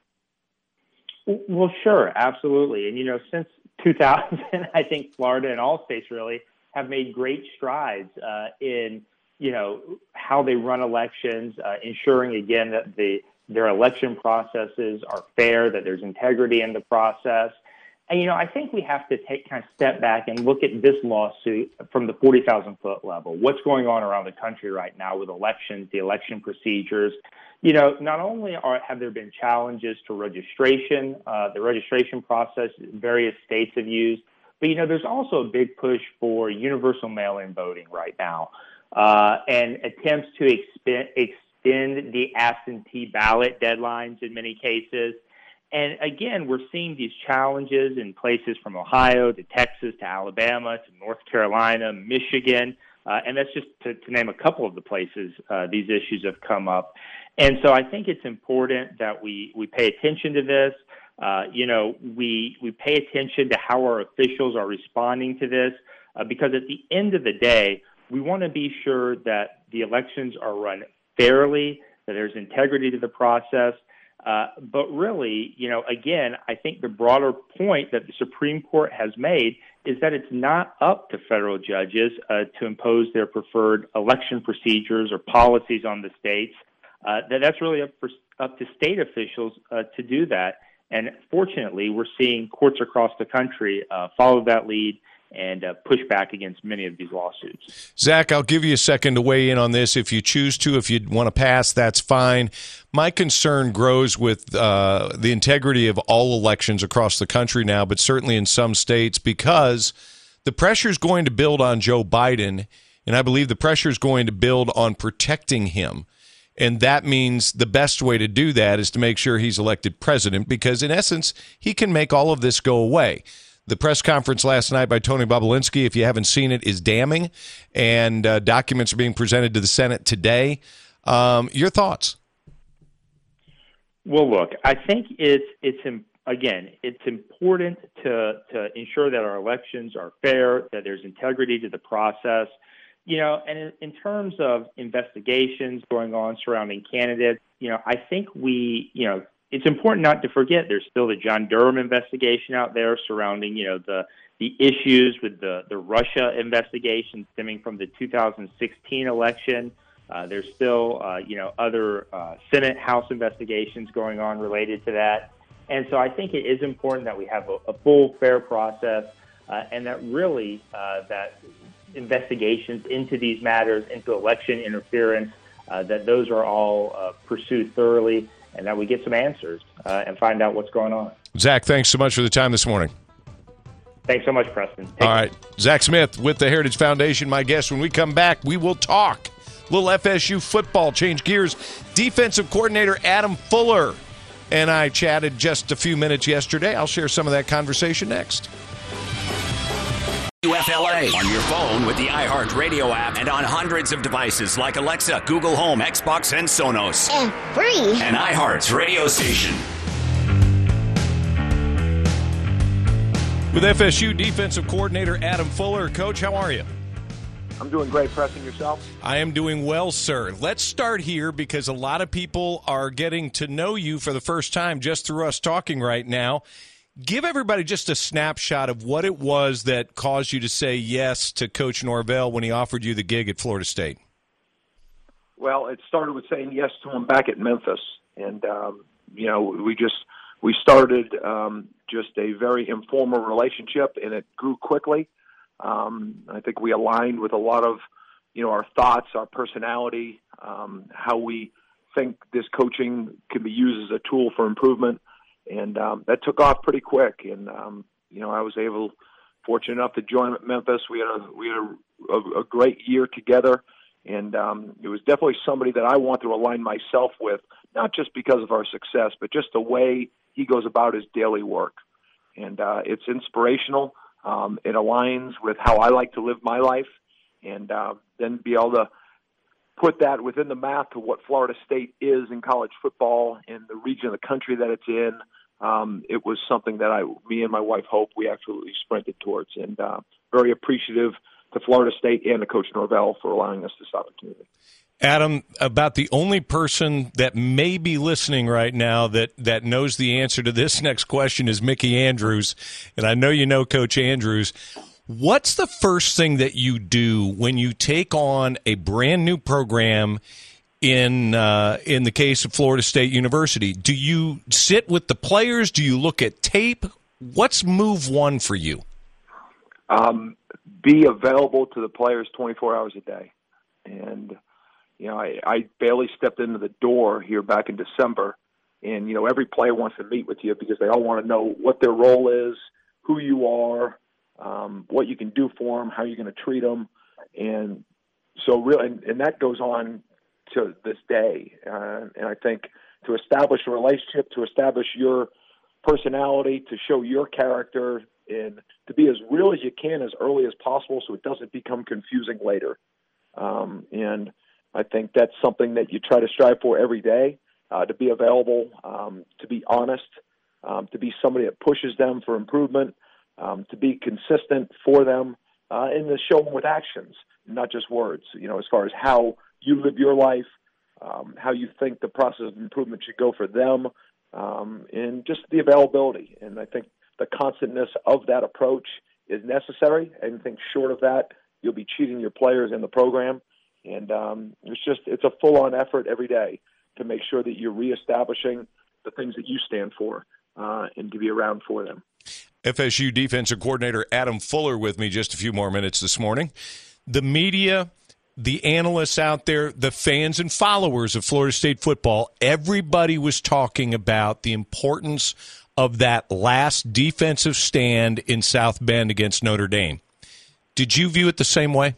Well, sure, absolutely. And, you know, since two thousand, I think Florida and all states really have made great strides uh, in you know, how they run elections, uh, ensuring, again, that the their election processes are fair, that there's integrity in the process. And, you know, I think we have to take kind of step back and look at this lawsuit from the forty thousand foot level. What's going on around the country right now with elections, the election procedures? You know, not only are have there been challenges to registration, uh, the registration process various states have used, but, you know, there's also a big push for universal mail-in voting right now. Uh, and attempts to expen- extend the absentee ballot deadlines in many cases. And again, we're seeing these challenges in places from Ohio to Texas to Alabama to North Carolina, Michigan, uh, and that's just to, to name a couple of the places uh, these issues have come up. And so I think it's important that we, we pay attention to this. Uh, you know, we we pay attention to how our officials are responding to this, uh, because at the end of the day, we want to be sure that the elections are run fairly, that there's integrity to the process. Uh, but really, you know, again, I think the broader point that the Supreme Court has made is that it's not up to federal judges uh, to impose their preferred election procedures or policies on the states. Uh, that that's really up, for, up to state officials uh, to do that. And fortunately, we're seeing courts across the country uh, follow that lead and uh, push back against many of these lawsuits. Zach, I'll give you a second to weigh in on this if you choose to. If you want to pass, that's fine. My concern grows with uh, the integrity of all elections across the country now, but certainly in some states, because the pressure is going to build on Joe Biden, and I believe the pressure is going to build on protecting him. And that means the best way to do that is to make sure he's elected president, because in essence, he can make all of this go away. The press conference last night by Tony Bobulinski, if you haven't seen it, is damning, and uh, documents are being presented to the Senate today. Um, your thoughts? Well, look, I think it's it's again, it's important to to ensure that our elections are fair, that there's integrity to the process. You know, and in, in terms of investigations going on surrounding candidates, you know, I think we, you know, it's important not to forget there's still the John Durham investigation out there surrounding, you know, the the issues with the, the Russia investigation stemming from the two thousand sixteen election. Uh, there's still, uh, you know, other uh, Senate House investigations going on related to that. And so I think it is important that we have a, a full, fair process uh, and that really uh, that investigations into these matters, into election interference, uh, that those are all uh, pursued thoroughly, and that we get some answers uh, and find out what's going on. Zach, thanks so much for the time this morning. Thanks so much, Preston. Take All right. Zach Smith with the Heritage Foundation, my guest. When we come back, we will talk little F S U football. Change gears. Defensive coordinator Adam Fuller and I chatted just a few minutes yesterday. I'll share some of that conversation next. W F L A on your phone with the iHeart Radio app and on hundreds of devices like Alexa, Google Home, Xbox, and Sonos. And free. And iHeart's radio station. With F S U defensive coordinator Adam Fuller. Coach, how are you? I'm doing great. Pressing yourself? I am doing well, sir. Let's start here because a lot of people are getting to know you for the first time just through us talking right now. Give everybody just a snapshot of what it was that caused you to say yes to Coach Norvell when he offered you the gig at Florida State. Well, it started with saying yes to him back at Memphis. And, um, you know, we just we started um, just a very informal relationship, and it grew quickly. Um, I think we aligned with a lot of, you know, our thoughts, our personality, um, how we think this coaching can be used as a tool for improvement. And um, that took off pretty quick. And, um, you know, I was able, fortunate enough to join him at Memphis. We had a, we had a, a, a great year together. And um, it was definitely somebody that I want to align myself with, not just because of our success, but just the way he goes about his daily work. And uh, it's inspirational. Um, it aligns with how I like to live my life, and uh, then be able to put that within the map of what Florida State is in college football and the region of the country that it's in. Um, it was something that I, me and my wife Hope, we absolutely sprinted towards, and uh, very appreciative to Florida State and to Coach Norvell for allowing us this opportunity. Adam, about the only person that may be listening right now that, that knows the answer to this next question is Mickey Andrews, and I know you know Coach Andrews. What's the first thing that you do when you take on a brand new program in uh, in the case of Florida State University? Do you sit with the players? Do you look at tape? What's move one for you? Um, be available to the players twenty-four hours a day. And You know, I, I barely stepped into the door here back in December, and, you know, every player wants to meet with you because they all want to know what their role is, who you are, um, what you can do for them, how you're going to treat them. And so really, and, and that goes on to this day. Uh, and I think to establish a relationship, to establish your personality, to show your character, and to be as real as you can as early as possible so it doesn't become confusing later. Um, and I think that's something that you try to strive for every day, uh, to be available, um, to be honest, um, to be somebody that pushes them for improvement, um, to be consistent for them, uh, and to show them with actions, not just words, you know, as far as how you live your life, um, how you think the process of improvement should go for them, um, and just the availability. And I think the constantness of that approach is necessary. Anything short of that, you'll be cheating your players in the program. And um, it's just it's a full-on effort every day to make sure that you're reestablishing the things that you stand for uh, and to be around for them. F S U defensive coordinator Adam Fuller with me just a few more minutes this morning. The media, the analysts out there, the fans and followers of Florida State football, everybody was talking about the importance of that last defensive stand in South Bend against Notre Dame. Did you view it the same way?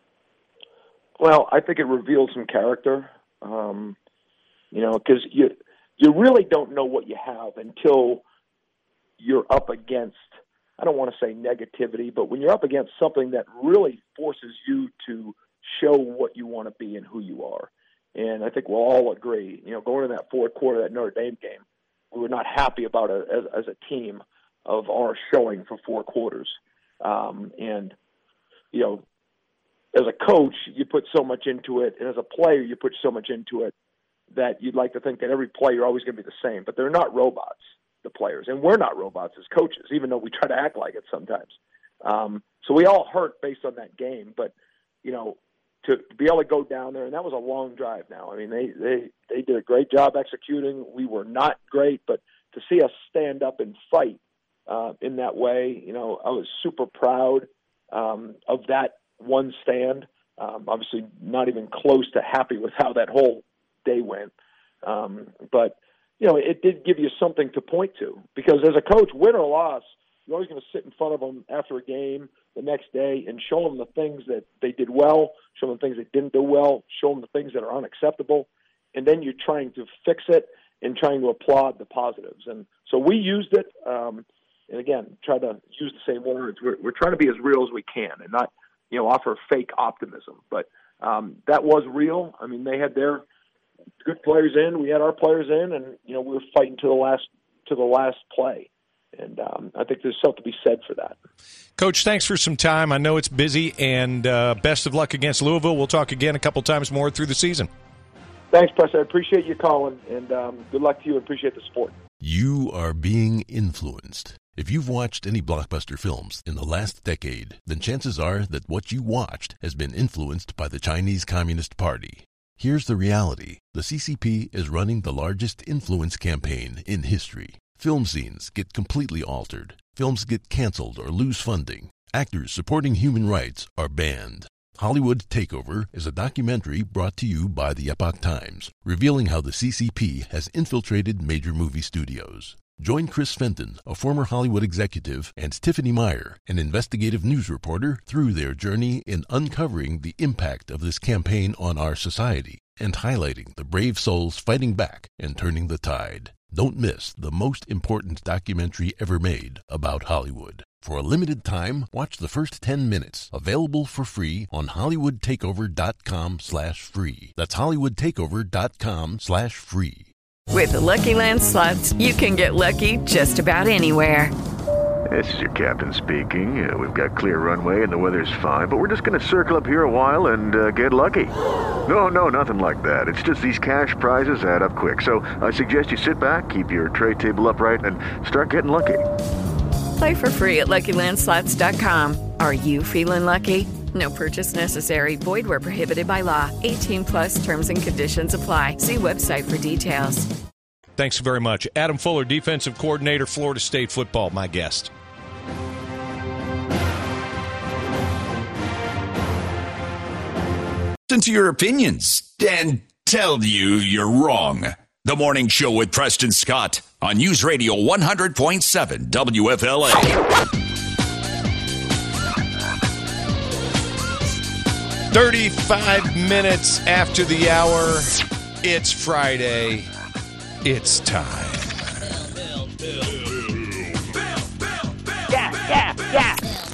Well, I think it revealed some character, um, you know, because you you really don't know what you have until you're up against, I don't want to say negativity, but when you're up against something that really forces you to show what you want to be and who you are. And I think we'll all agree, you know, going in that fourth quarter of that Notre Dame game, we were not happy about it as, as a team of our showing for four quarters. Um, and, you know, as a coach, you put so much into it, and as a player, you put so much into it that you'd like to think that every player is always going to be the same. But they're not robots, the players, and we're not robots as coaches, even though we try to act like it sometimes. Um, so we all hurt based on that game. But, you know, to, to be able to go down there, and that was a long drive now. I mean, they, they, they did a great job executing. We were not great, but to see us stand up and fight uh, in that way, you know, I was super proud um, of that one stand. Um, obviously not even close to happy with how that whole day went. Um, but, you know, it did give you something to point to, because as a coach, win or loss, you're always going to sit in front of them after a game the next day and show them the things that they did well, show them the things they didn't do well, show them the things that are unacceptable. And then you're trying to fix it and trying to applaud the positives. And so we used it. Um, and again, try to use the same words. We're, we're trying to be as real as we can and not, you know, offer fake optimism. But um, that was real. I mean, they had their good players in, we had our players in, and you know, we were fighting to the last to the last play. And um, I think there's something to be said for that. Coach, thanks for some time. I know it's busy, and uh, best of luck against Louisville. We'll talk again a couple times more through the season. Thanks, Press. I appreciate you calling, and um, good luck to you. I appreciate the support. You are being influenced. If you've watched any blockbuster films in the last decade, then chances are that what you watched has been influenced by the Chinese Communist Party. Here's the reality. The C C P is running the largest influence campaign in history. Film scenes get completely altered. Films get canceled or lose funding. Actors supporting human rights are banned. Hollywood Takeover is a documentary brought to you by the Epoch Times, revealing how the C C P has infiltrated major movie studios. Join Chris Fenton, a former Hollywood executive, and Tiffany Meyer, an investigative news reporter, through their journey in uncovering the impact of this campaign on our society and highlighting the brave souls fighting back and turning the tide. Don't miss the most important documentary ever made about Hollywood. For a limited time, watch the first ten minutes, available for free on hollywoodtakeover.com slash free. That's hollywoodtakeover.com slash free. With the Lucky Land Slots, you can get lucky just about anywhere. This is your captain speaking. Uh, we've got clear runway and the weather's fine, but we're just going to circle up here a while and uh, get lucky. No, no, nothing like that. It's just these cash prizes add up quick. So I suggest you sit back, keep your tray table upright, and start getting lucky. Play for free at lucky land slots dot com. Are you feeling lucky? No purchase necessary. Void where prohibited by law. eighteen plus terms and conditions apply. See website for details. Thanks very much. Adam Fuller, defensive coordinator, Florida State football, my guest. Listen to your opinions and tell you you're wrong. The Morning Show with Preston Scott on News Radio one hundred point seven W F L A. thirty-five minutes after the hour. It's Friday. It's time. Yeah, yeah, yeah.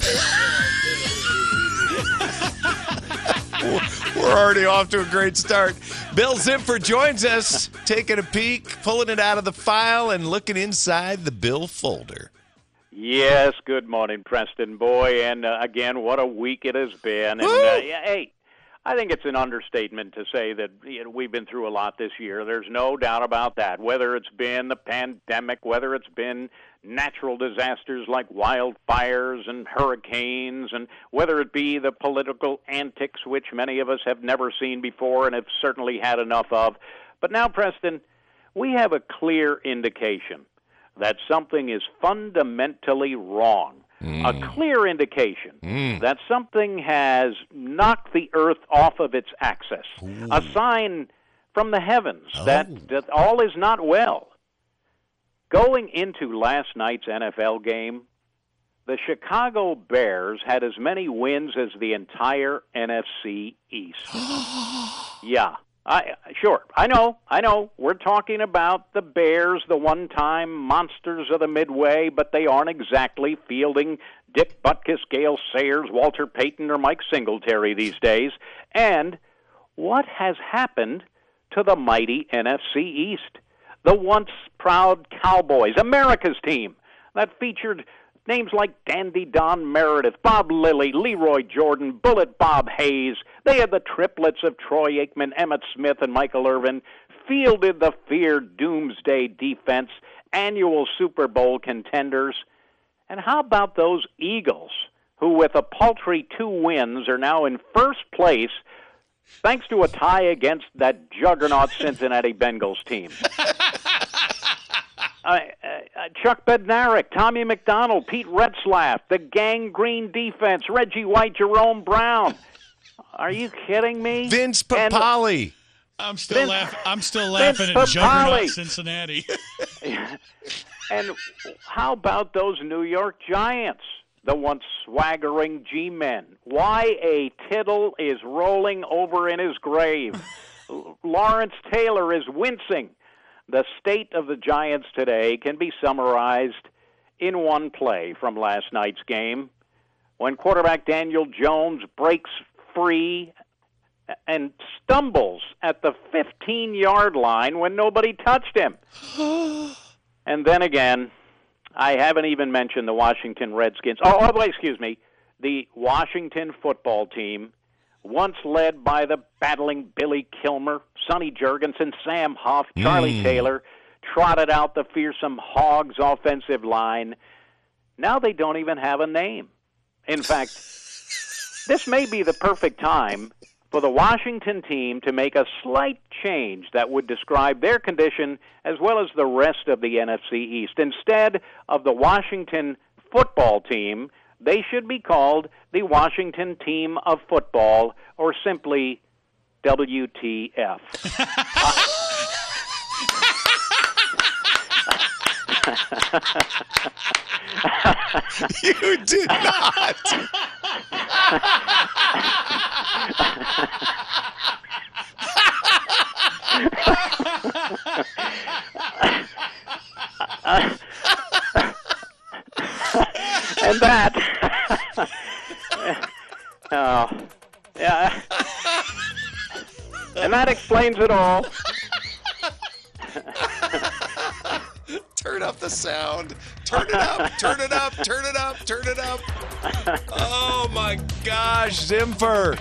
We're already off to a great start. Bill Zimfer joins us, taking a peek, pulling it out of the file, and looking inside the Bill folder. Yes, good morning, Preston boy. And uh, again, what a week it has been. And uh, yeah, hey, I think it's an understatement to say that you know, we've been through a lot this year. There's no doubt about that. Whether it's been the pandemic, whether it's been natural disasters like wildfires and hurricanes, and whether it be the political antics, which many of us have never seen before and have certainly had enough of. But now, Preston, we have a clear indication that something is fundamentally wrong. Mm. A clear indication mm. that something has knocked the earth off of its axis. Ooh. A sign from the heavens oh. that, that all is not well. Going into last night's N F L game, the Chicago Bears had as many wins as the entire N F C East. Yeah. I, sure, I know, I know. We're talking about the Bears, the one-time monsters of the Midway, but they aren't exactly fielding Dick Butkus, Gale Sayers, Walter Payton, or Mike Singletary these days. And what has happened to the mighty N F C East? The once proud Cowboys, America's team, that featured names like Dandy Don Meredith, Bob Lilly, Leroy Jordan, Bullet Bob Hayes. They had the triplets of Troy Aikman, Emmitt Smith, and Michael Irvin, fielded the feared Doomsday Defense, annual Super Bowl contenders. And how about those Eagles, who with a paltry two wins are now in first place thanks to a tie against that juggernaut Cincinnati Bengals team? Uh, uh, Chuck Bednarik, Tommy McDonald, Pete Retzlaff, the gangrene defense, Reggie White, Jerome Brown. Are you kidding me? Vince Papale. And, I'm still Vince, laugh- I'm still laughing Vince at juggernaut Cincinnati. And how about those New York Giants, the once swaggering G-men? Why a tittle is rolling over in his grave. Lawrence Taylor is wincing. The state of the Giants today can be summarized in one play from last night's game when quarterback Daniel Jones breaks free and stumbles at the fifteen-yard line when nobody touched him. And then again, I haven't even mentioned the Washington Redskins. Oh, oh, excuse me, the Washington football team, once led by the battling Billy Kilmer, Sonny Jurgensen, Sam Huff, Charlie mm. Taylor, trotted out the fearsome Hogs offensive line. Now they don't even have a name. In fact, this may be the perfect time for the Washington team to make a slight change that would describe their condition as well as the rest of the N F C East. Instead of the Washington football team, they should be called the Washington Team of Football, or simply W T F. You did not. And that, oh, yeah, and that explains it all. Turn up the sound. Turn it up. Turn it up. Turn it up. Turn it up. Oh my gosh, Zimfer.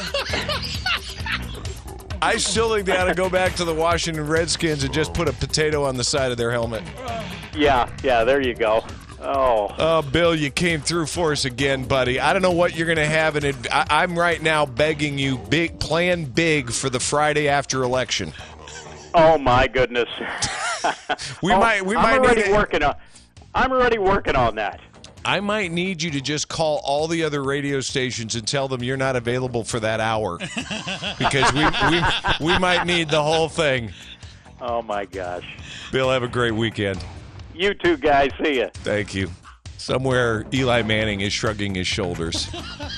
I still think they ought to go back to the Washington Redskins and just put a potato on the side of their helmet. Yeah, yeah, there you go. Oh. Oh, Bill, you came through for us again, buddy. I don't know what you're going to have. In it. I- I'm right now begging you, big, plan big for the Friday after election. Oh, my goodness. we oh, might. We I'm might already need working on. I'm already working on that. I might need you to just call all the other radio stations and tell them you're not available for that hour, because we we we might need the whole thing. Oh my gosh. Bill, have a great weekend. You too, guys. See ya. Thank you. Somewhere Eli Manning is shrugging his shoulders.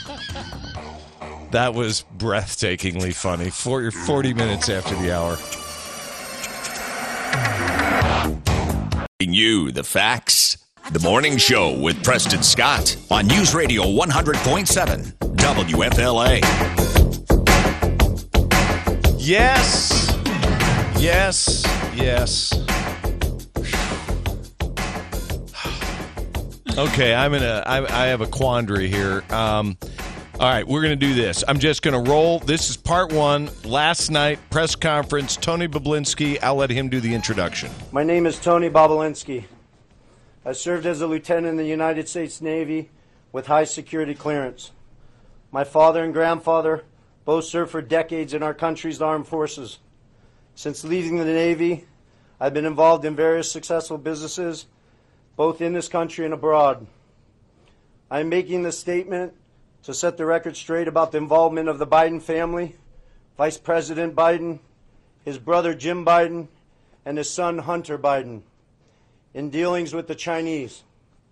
That was breathtakingly funny. forty minutes after the hour. You, the facts. The Morning Show with Preston Scott on News Radio one hundred point seven W F L A. Yes. Yes. Yes. Okay, I'm in a. I, I have a quandary here. Um, all right, we're going to do this. I'm just going to roll. This is part one. Last night, press conference. Tony Bablinski. I'll let him do the introduction. My name is Tony Bablinski. I served as a lieutenant in the United States Navy with high security clearance. My father and grandfather both served for decades in our country's armed forces. Since leaving the Navy, I've been involved in various successful businesses, both in this country and abroad. I am making this statement to set the record straight about the involvement of the Biden family, Vice President Biden, his brother Jim Biden, and his son Hunter Biden, in dealings with the Chinese.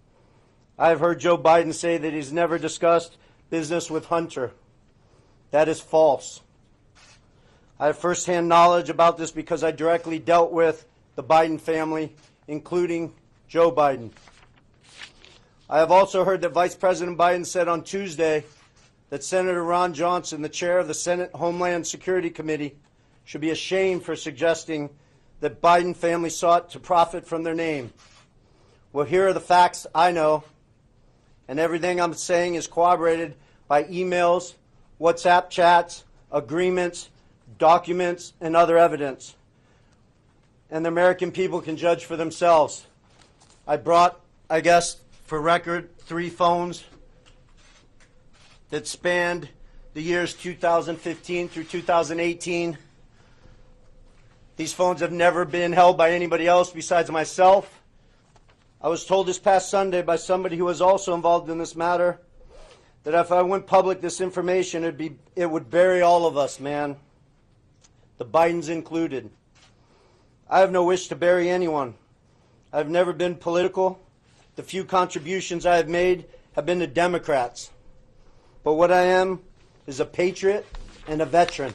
I have heard Joe Biden say that he's never discussed business with Hunter. That is false. I have firsthand knowledge about this because I directly dealt with the Biden family, including Joe Biden. I have also heard that Vice President Biden said on Tuesday that Senator Ron Johnson, the chair of the Senate Homeland Security Committee, should be ashamed for suggesting that Biden family sought to profit from their name. Well, here are the facts I know, and everything I'm saying is corroborated by emails, WhatsApp chats, agreements, documents, and other evidence. And the American people can judge for themselves. I brought, I guess, for record, three phones that spanned the years two thousand fifteen through two thousand eighteen. These phones have never been held by anybody else besides myself. I was told this past Sunday by somebody who was also involved in this matter that if I went public this information, it'd be, it would bury all of us, man. The Bidens included. I have no wish to bury anyone. I've never been political. The few contributions I have made have been to Democrats. But what I am is a patriot and a veteran.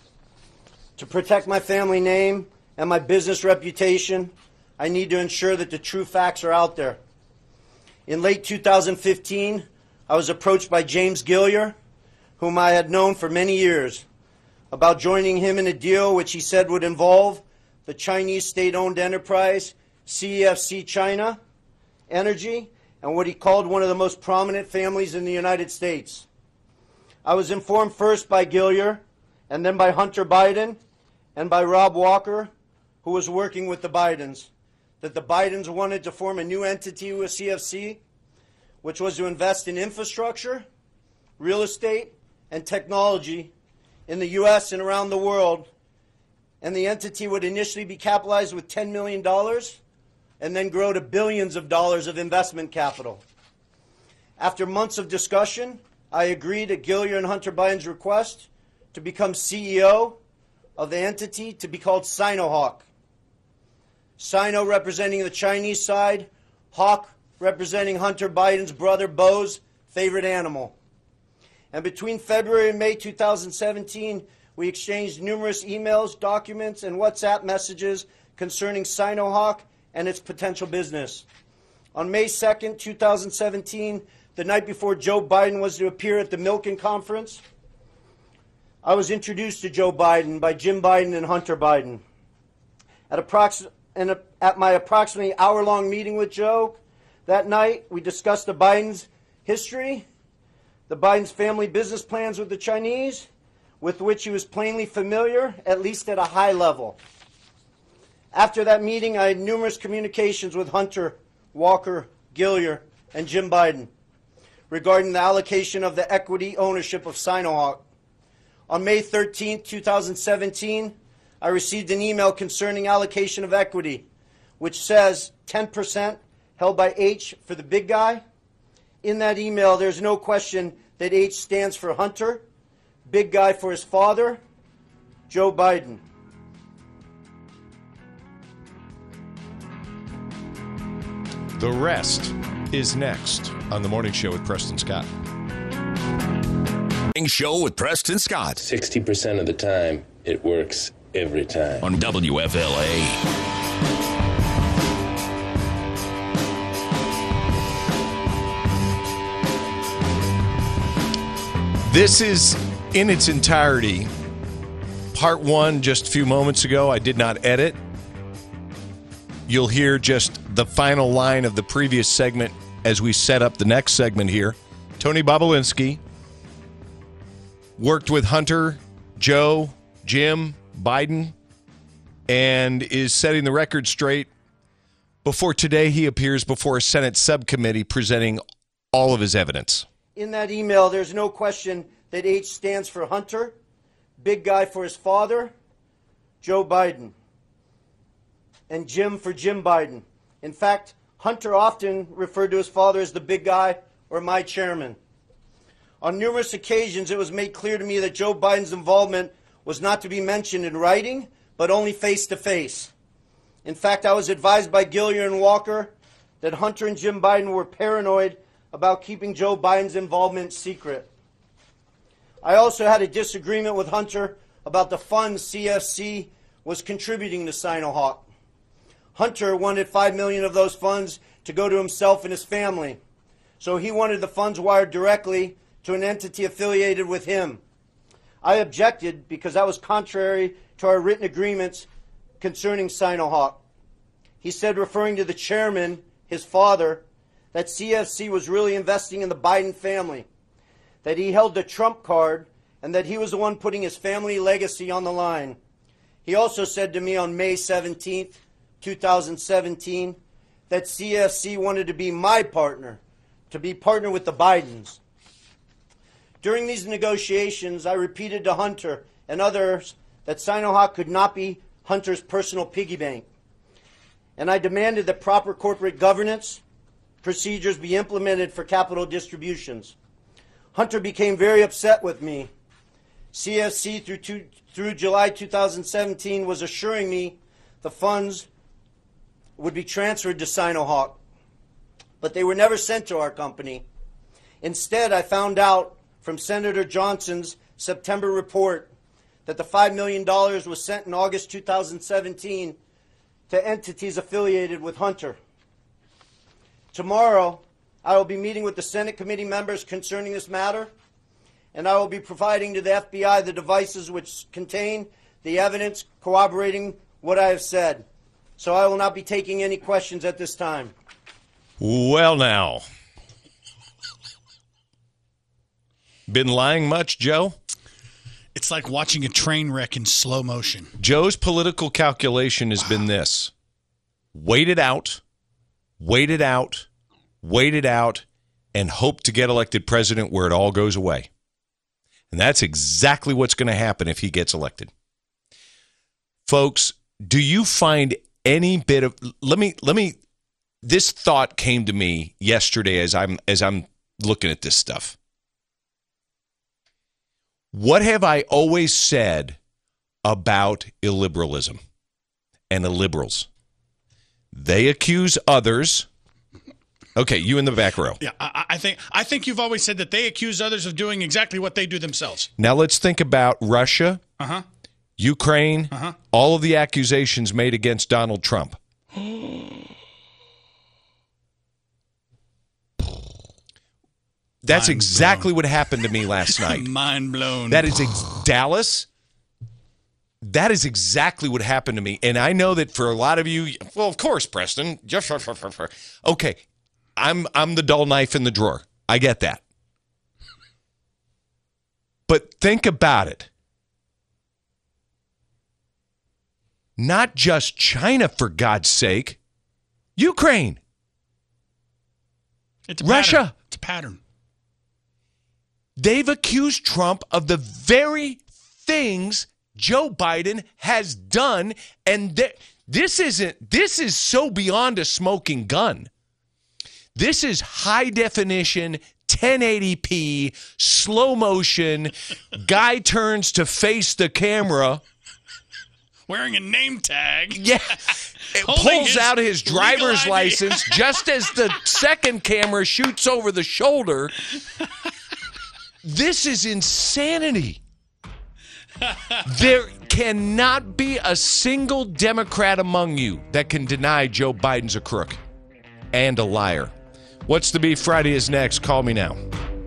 To protect my family name and my business reputation, I need to ensure that the true facts are out there. In late two thousand fifteen, I was approached by James Gilliar, whom I had known for many years, about joining him in a deal which he said would involve the Chinese state-owned enterprise C E F C China Energy and what he called one of the most prominent families in the United States. I was informed first by Gilliar and then by Hunter Biden and by Rob Walker, who was working with the Bidens, that the Bidens wanted to form a new entity with C F C, which was to invest in infrastructure, real estate, and technology in the U S and around the world, and the entity would initially be capitalized with ten million dollars and then grow to billions of dollars of investment capital. After months of discussion, I agreed at Gilliar and Hunter Biden's request to become C E O of the entity to be called Sinohawk. Sino representing the Chinese side, Hawk representing Hunter Biden's brother Beau's favorite animal. And between February and May two thousand seventeen, we exchanged numerous emails, documents, and WhatsApp messages concerning Sinohawk and its potential business. On May second, two thousand seventeen, the night before Joe Biden was to appear at the Milken Conference, I was introduced to Joe Biden by Jim Biden and Hunter Biden. At, approx- a, at my approximately hour-long meeting with Joe that night, we discussed the Biden's history, the Biden's family business plans with the Chinese, with which he was plainly familiar, at least at a high level. After that meeting, I had numerous communications with Hunter, Walker, Gilliar, and Jim Biden regarding the allocation of the equity ownership of Sinohawk. On May thirteenth, two thousand seventeen, I received an email concerning allocation of equity, which says ten percent held by H for the big guy. In that email, there's no question that H stands for Hunter, big guy for his father, Joe Biden. The rest is next on The Morning Show with Preston Scott. Morning Show with Preston Scott. sixty percent of the time, it works every time. On W F L A. This is in its entirety. Part one, just a few moments ago, I did not edit. You'll hear just the final line of the previous segment as we set up the next segment here. Tony Bobulinski worked with Hunter, Joe, Jim, Biden, and is setting the record straight. Before today, he appears before a Senate subcommittee presenting all of his evidence. In that email, there's no question that H stands for Hunter, big guy for his father, Joe Biden, and Jim for Jim Biden. In fact, Hunter often referred to his father as the big guy or my chairman. On numerous occasions, it was made clear to me that Joe Biden's involvement was not to be mentioned in writing, but only face-to-face. In fact, I was advised by Gilliar and Walker that Hunter and Jim Biden were paranoid about keeping Joe Biden's involvement secret. I also had a disagreement with Hunter about the funds C F C was contributing to Sinohawk. Hunter wanted five million dollars of those funds to go to himself and his family, so he wanted the funds wired directly to an entity affiliated with him. I objected because that was contrary to our written agreements concerning Sinohawk. He said, referring to the chairman, his father, that C F C was really investing in the Biden family, that he held the Trump card, and that he was the one putting his family legacy on the line. He also said to me on May seventeenth, two thousand seventeen, that C F C wanted to be my partner, to be partner with the Bidens. During these negotiations, I repeated to Hunter and others that Sinohawk could not be Hunter's personal piggy bank. And I demanded that proper corporate governance procedures be implemented for capital distributions. Hunter became very upset with me. C F C through, two, through July two thousand seventeen was assuring me the funds would be transferred to Sinohawk, but they were never sent to our company. Instead, I found out from Senator Johnson's September report that the five million dollars was sent in August two thousand seventeen to entities affiliated with Hunter. Tomorrow, I will be meeting with the Senate committee members concerning this matter, and I will be providing to the F B I the devices which contain the evidence corroborating what I have said. So I will not be taking any questions at this time. Well, now. Been lying much, Joe? It's like watching a train wreck in slow motion. Joe's political calculation has wow. been this. Wait it out, wait it out, wait it out, and hope to get elected president where it all goes away. And that's exactly what's going to happen if he gets elected. Folks, do you find any bit of let me let me this thought came to me yesterday as I'm as I'm looking at this stuff. What have I always said about illiberalism and illiberals? They accuse others. Okay, you in the back row. Yeah, I, I think I think you've always said that they accuse others of doing exactly what they do themselves. Now let's think about Russia, uh-huh. Ukraine, uh-huh. all of the accusations made against Donald Trump. That's Mind exactly blown. what happened to me last night. Mind blown. That is ex- Dallas. That is exactly what happened to me. And I know that for a lot of you, well, of course, Preston. Okay, I'm I'm the dull knife in the drawer. I get that. But think about it. Not just China, for God's sake. Ukraine. It's a Russia. Pattern. It's a pattern. They've accused Trump of the very things Joe Biden has done, and th- this isn't. This is so beyond a smoking gun. This is high definition, ten eighty p, slow motion. Guy turns to face the camera, wearing a name tag. Yeah, it pulls his out his driver's license just as the second camera shoots over the shoulder. This is insanity. There cannot be a single Democrat among you that can deny Joe Biden's a crook and a liar. What's the Beef Friday is next. Call me now.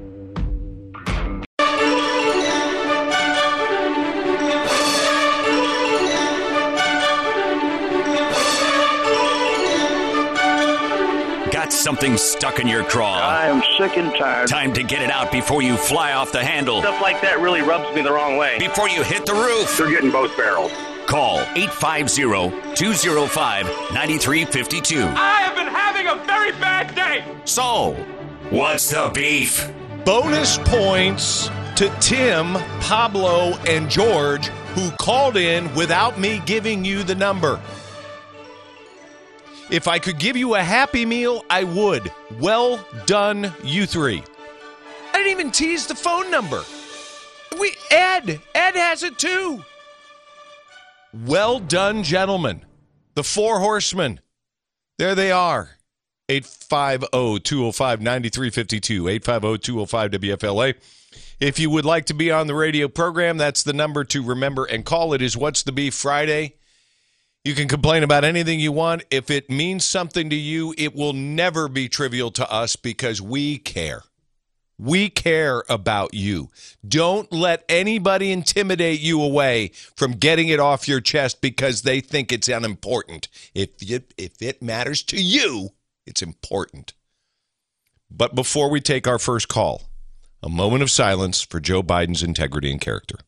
Got something stuck in your craw. I am sick and tired. Time to get it out before you fly off the handle. Stuff like that really rubs me the wrong way. Before you hit the roof. They're getting both barrels. Call eight five zero, two zero five, nine three five two. I have been having a very bad day. So, what's the beef? Bonus points to Tim, Pablo, and George, who called in without me giving you the number. If I could give you a Happy Meal, I would. Well done, you three. I didn't even tease the phone number. We Ed. Ed has it too. Well done, gentlemen. The Four Horsemen. There they are. eight five zero, two zero five, nine three five two. eight five zero, two zero five, W F L A. If you would like to be on the radio program, that's the number to remember and call. It is What's the Beef Friday. You can complain about anything you want. If it means something to you, it will never be trivial to us because we care. We care about you. Don't let anybody intimidate you away from getting it off your chest because they think it's unimportant. If it, if it matters to you, it's important. But before we take our first call, a moment of silence for Joe Biden's integrity and character.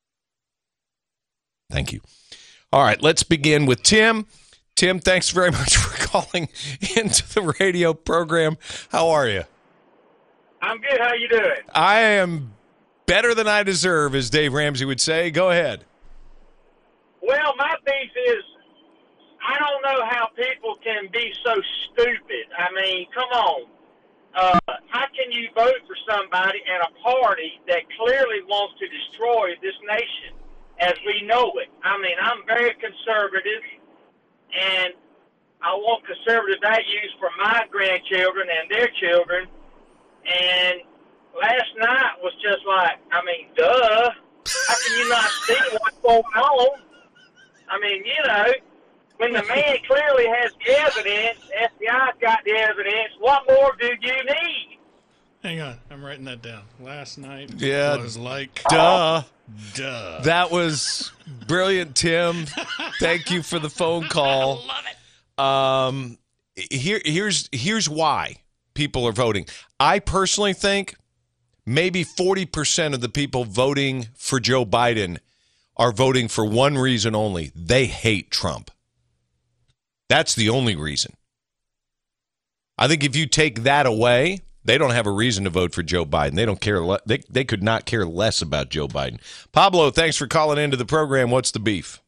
Thank you. All right, let's begin with Tim. Tim, thanks very much for calling into the radio program. How are you? I'm good. How you doing? I am better than I deserve, as Dave Ramsey would say. Go ahead. Well, my beef is I don't know how people can be so stupid. I mean, come on. Uh, how can you vote for somebody and a party that clearly wants to destroy this nation as we know it? I mean, I'm very conservative, and I want conservative values for my grandchildren and their children. And last night was just like, I mean, duh. How can you not see what's going on? I mean, you know, when the man clearly has the evidence, F B I's got the evidence, what more do you need? Hang on, I'm writing that down. Last night Yeah. was like Duh. duh. That was brilliant, Tim. Thank you for the phone call. I love it. Um, here, here's here's why people are voting. I personally think maybe forty percent of the people voting for Joe Biden are voting for one reason only. They hate Trump. That's the only reason. I think if you take that away, they don't have a reason to vote for Joe Biden. They don't care. Le- they they could not care less about Joe Biden. Pablo, thanks for calling into the program. What's the beef?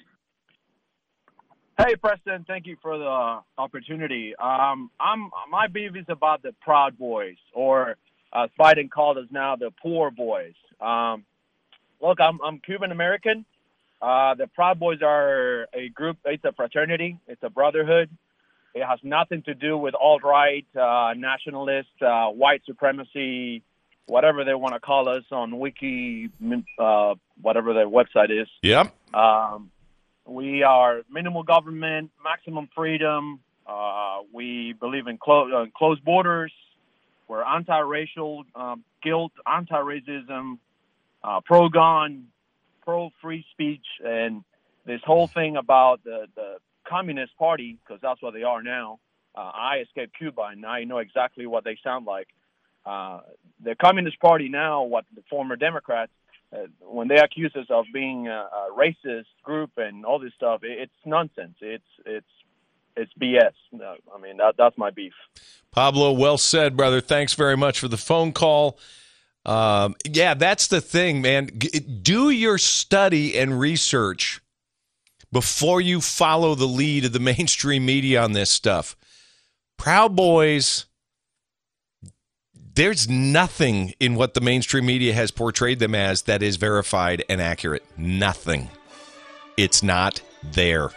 Hey, Preston. Thank you for the opportunity. Um, I'm my beef is about the Proud Boys, or as Biden called us now, the Poor Boys. Um, look, I'm I'm Cuban American. Uh, the Proud Boys are a group. It's a fraternity. It's a brotherhood. It has nothing to do with alt-right, uh, nationalist, uh, white supremacy, whatever they want to call us on Wiki, uh, whatever their website is. Yep. Um, we are minimal government, maximum freedom. Uh, we believe in clo- uh, closed borders. We're anti-racial um, guilt, anti-racism, uh, pro-gun, pro-free speech, and this whole thing about the, the Communist Party, because that's what they are now. Uh, I escaped Cuba, and I know exactly what they sound like. Uh, the Communist Party now, what the former Democrats, uh, when they accuse us of being a, a racist group and all this stuff, it, it's nonsense. It's it's it's B S. No, I mean, that, that's my beef. Pablo, well said, brother. Thanks very much for the phone call. Um, yeah, that's the thing, man. G- do your study and research before you follow the lead of the mainstream media on this stuff. Proud Boys, there's nothing in what the mainstream media has portrayed them as that is verified and accurate. Nothing. It's not there.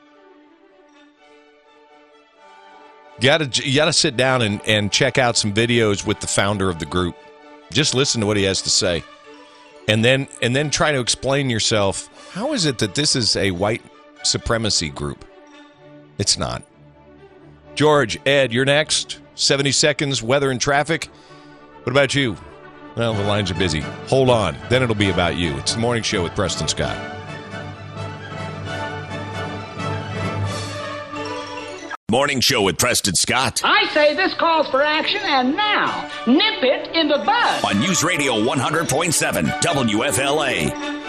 You gotta, you gotta sit down and, and check out some videos with the founder of the group. Just listen to what he has to say. And then and then try to explain yourself, how is it that this is a white supremacy group? It's not. George, Ed, you're next. seventy seconds, weather and traffic. What about you? Well, the lines are busy. Hold on. Then it'll be about you. It's the morning show with Preston Scott. Morning show with Preston Scott I say this calls for action, and now, nip it in the bud. on News Radio one hundred point seven W F L A.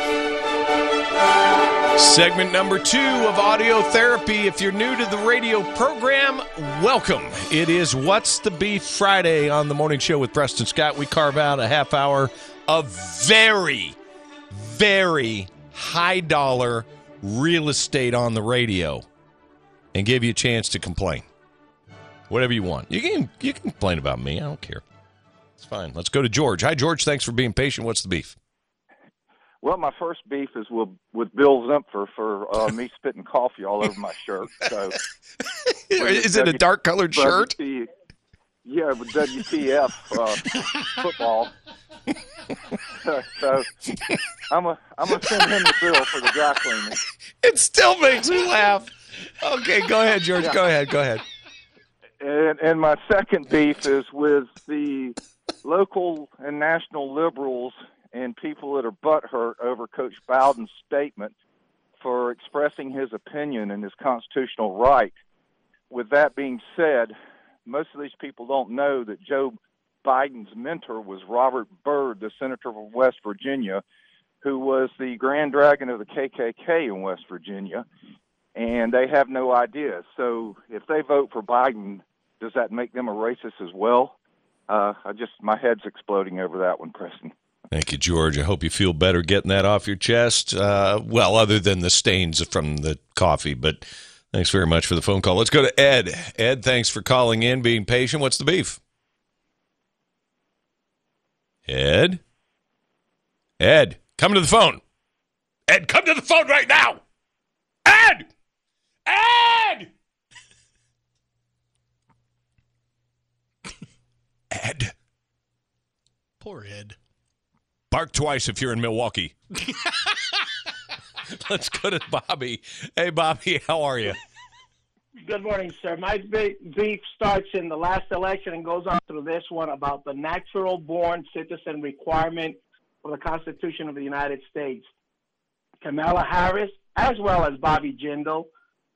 Segment number two of Audio Therapy. If you're new to the radio program, welcome. It is What's the Beef Friday on the morning show with Preston Scott. We carve out a half hour of very, very high dollar real estate on the radio and give you a chance to complain. Whatever you want. You can you can complain about me. I don't care. It's fine. Let's go to George. Hi, George. Thanks for being patient. What's the beef? Well, my first beef is with, with Bill Zimpfer for uh, me spitting coffee all over my shirt. So, Is it a dark-colored shirt? W T Yeah, with W T F uh, football. so, so I'm a, I'm gonna send him the bill for the dry cleaning. It still makes me laugh. Okay, go ahead, George. Yeah. Go ahead. Go ahead. And, and my second beef is with the local and national liberals and people that are butthurt over Coach Bowden's statement for expressing his opinion and his constitutional right. With that being said, most of these people don't know that Joe Biden's mentor was Robert Byrd, the senator from West Virginia, who was the Grand Dragon of the K K K in West Virginia, and they have no idea. So if they vote for Biden, does that make them a racist as well? Uh, I just, my head's exploding over that one, Preston. Thank you, George. I hope you feel better getting that off your chest. Uh, well, other than the stains from the coffee, but thanks very much for the phone call. Let's go to Ed. Ed, thanks for calling in, being patient. What's the beef? Ed? Ed, come to the phone. Ed, come to the phone right now. Ed! Ed! Ed. Poor Ed. Bark twice if you're in Milwaukee. Let's go to Bobby. Hey, Bobby, how are you? Good morning, sir. My big beef starts in the last election and goes on through this one about the natural-born citizen requirement for the Constitution of the United States. Kamala Harris, as well as Bobby Jindal,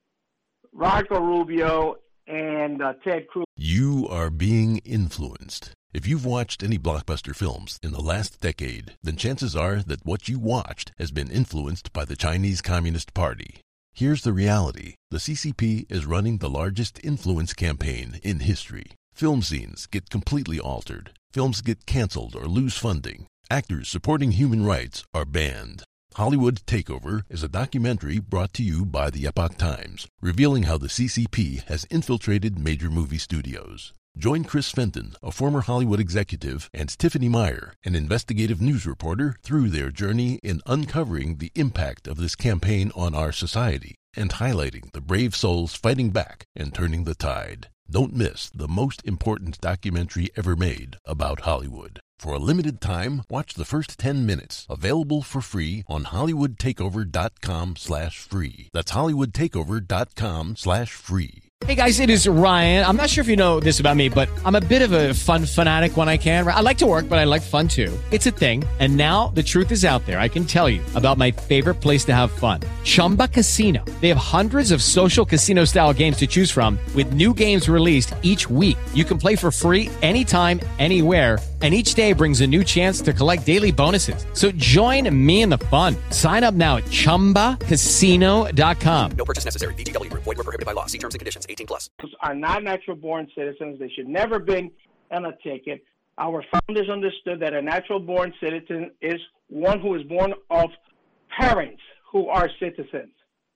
Marco Rubio, and uh, Ted Cruz. You are being influenced. If you've watched any blockbuster films in the last decade, then chances are that what you watched has been influenced by the Chinese Communist Party. Here's the reality. The C C P is running the largest influence campaign in history. Film scenes get completely altered. Films get canceled or lose funding. Actors supporting human rights are banned. Hollywood Takeover is a documentary brought to you by the Epoch Times, revealing how the C C P has infiltrated major movie studios. Join Chris Fenton, a former Hollywood executive, and Tiffany Meyer, an investigative news reporter, through their journey in uncovering the impact of this campaign on our society and highlighting the brave souls fighting back and turning the tide. Don't miss the most important documentary ever made about Hollywood. For a limited time, watch the first ten minutes, available for free on hollywoodtakeover.com slash free. That's hollywoodtakeover.com slash free. Hey guys, it is Ryan. I'm not sure if you know this about me, but I'm a bit of a fun fanatic when I can. I like to work, but I like fun too. It's a thing. And now the truth is out there. I can tell you about my favorite place to have fun. Chumba Casino. They have hundreds of social casino style games to choose from with new games released each week. You can play for free anytime, anywhere. And each day brings a new chance to collect daily bonuses. So join me in the fun. Sign up now at chumba casino dot com. No purchase necessary. V G W. Void where prohibited by law. See terms and conditions. eighteen plus. Are not natural-born citizens. They should never been on a ticket. Our founders understood that a natural-born citizen is one who is born of parents who are citizens.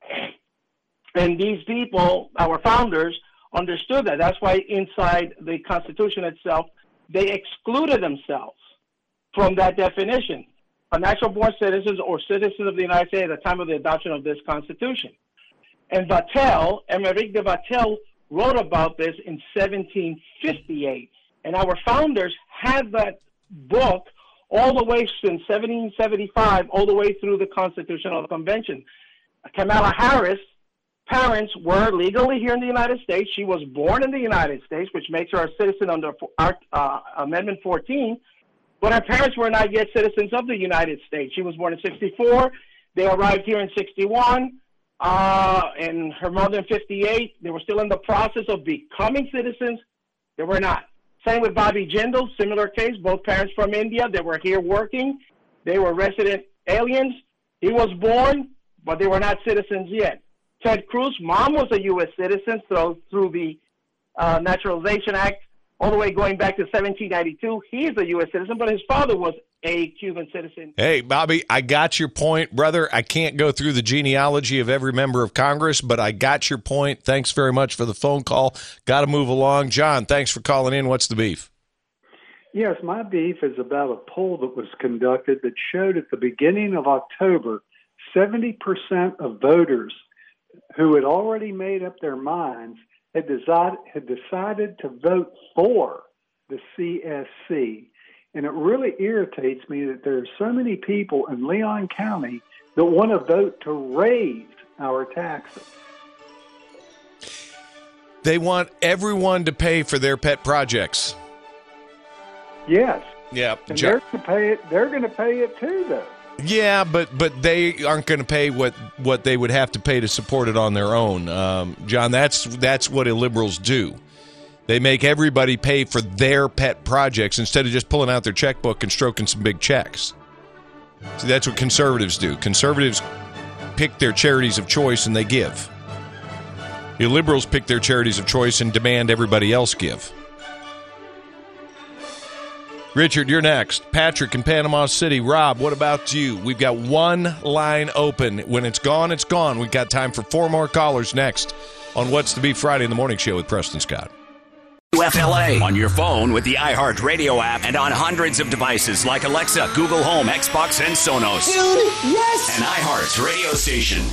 And these people, our founders, understood that. That's why inside the Constitution itself, they excluded themselves from that definition. A natural-born citizens or citizens of the United States at the time of the adoption of this Constitution. And Vattel, Émeric de Vattel, wrote about this in seventeen fifty-eight. And our founders had that book all the way since seventeen seventy-five, all the way through the Constitutional Convention. Kamala Harris' parents were legally here in the United States. She was born in the United States, which makes her a citizen under uh, Amendment fourteen. But her parents were not yet citizens of the United States. She was born in sixty-four. They arrived here in sixty-one. Uh, and her mother in fifty-eight, they were still in the process of becoming citizens. They were not. Same with Bobby Jindal, similar case, both parents from India. They were here working. They were resident aliens. He was born, but they were not citizens yet. Ted Cruz, mom was a U S citizen so through the uh, Naturalization Act, all the way going back to seventeen ninety-two. He is a U S citizen, but his father was a Cuban citizen. Hey, Bobby, I got your point, brother. I can't go through the genealogy of every member of Congress, but I got your point. Thanks very much for the phone call. Got to move along. John, thanks for calling in. What's the beef? Yes, my beef is about a poll that was conducted that showed at the beginning of October, seventy percent of voters who had already made up their minds had decided, had decided to vote for the C S C. And it really irritates me that there are so many people in Leon County that want to vote to raise our taxes. They want everyone to pay for their pet projects. Yes. Yeah. And John- they're going to pay it. They're going to pay it too, though. Yeah, but but they aren't going to pay what, what they would have to pay to support it on their own, um, John. That's that's what illiberals do. They make everybody pay for their pet projects instead of just pulling out their checkbook and stroking some big checks. See, that's what conservatives do. Conservatives pick their charities of choice and they give. Illiberals pick their charities of choice and demand everybody else give. Richard, you're next. Patrick in Panama City. Rob, what about you? We've got one line open. When it's gone, it's gone. We've got time for four more callers next on What's to Be Friday in the Morning Show with Preston Scott. W F L A on your phone with the iHeart Radio app and on hundreds of devices like Alexa, Google Home, Xbox, and Sonos. Dude, yes! And iHeart's radio station.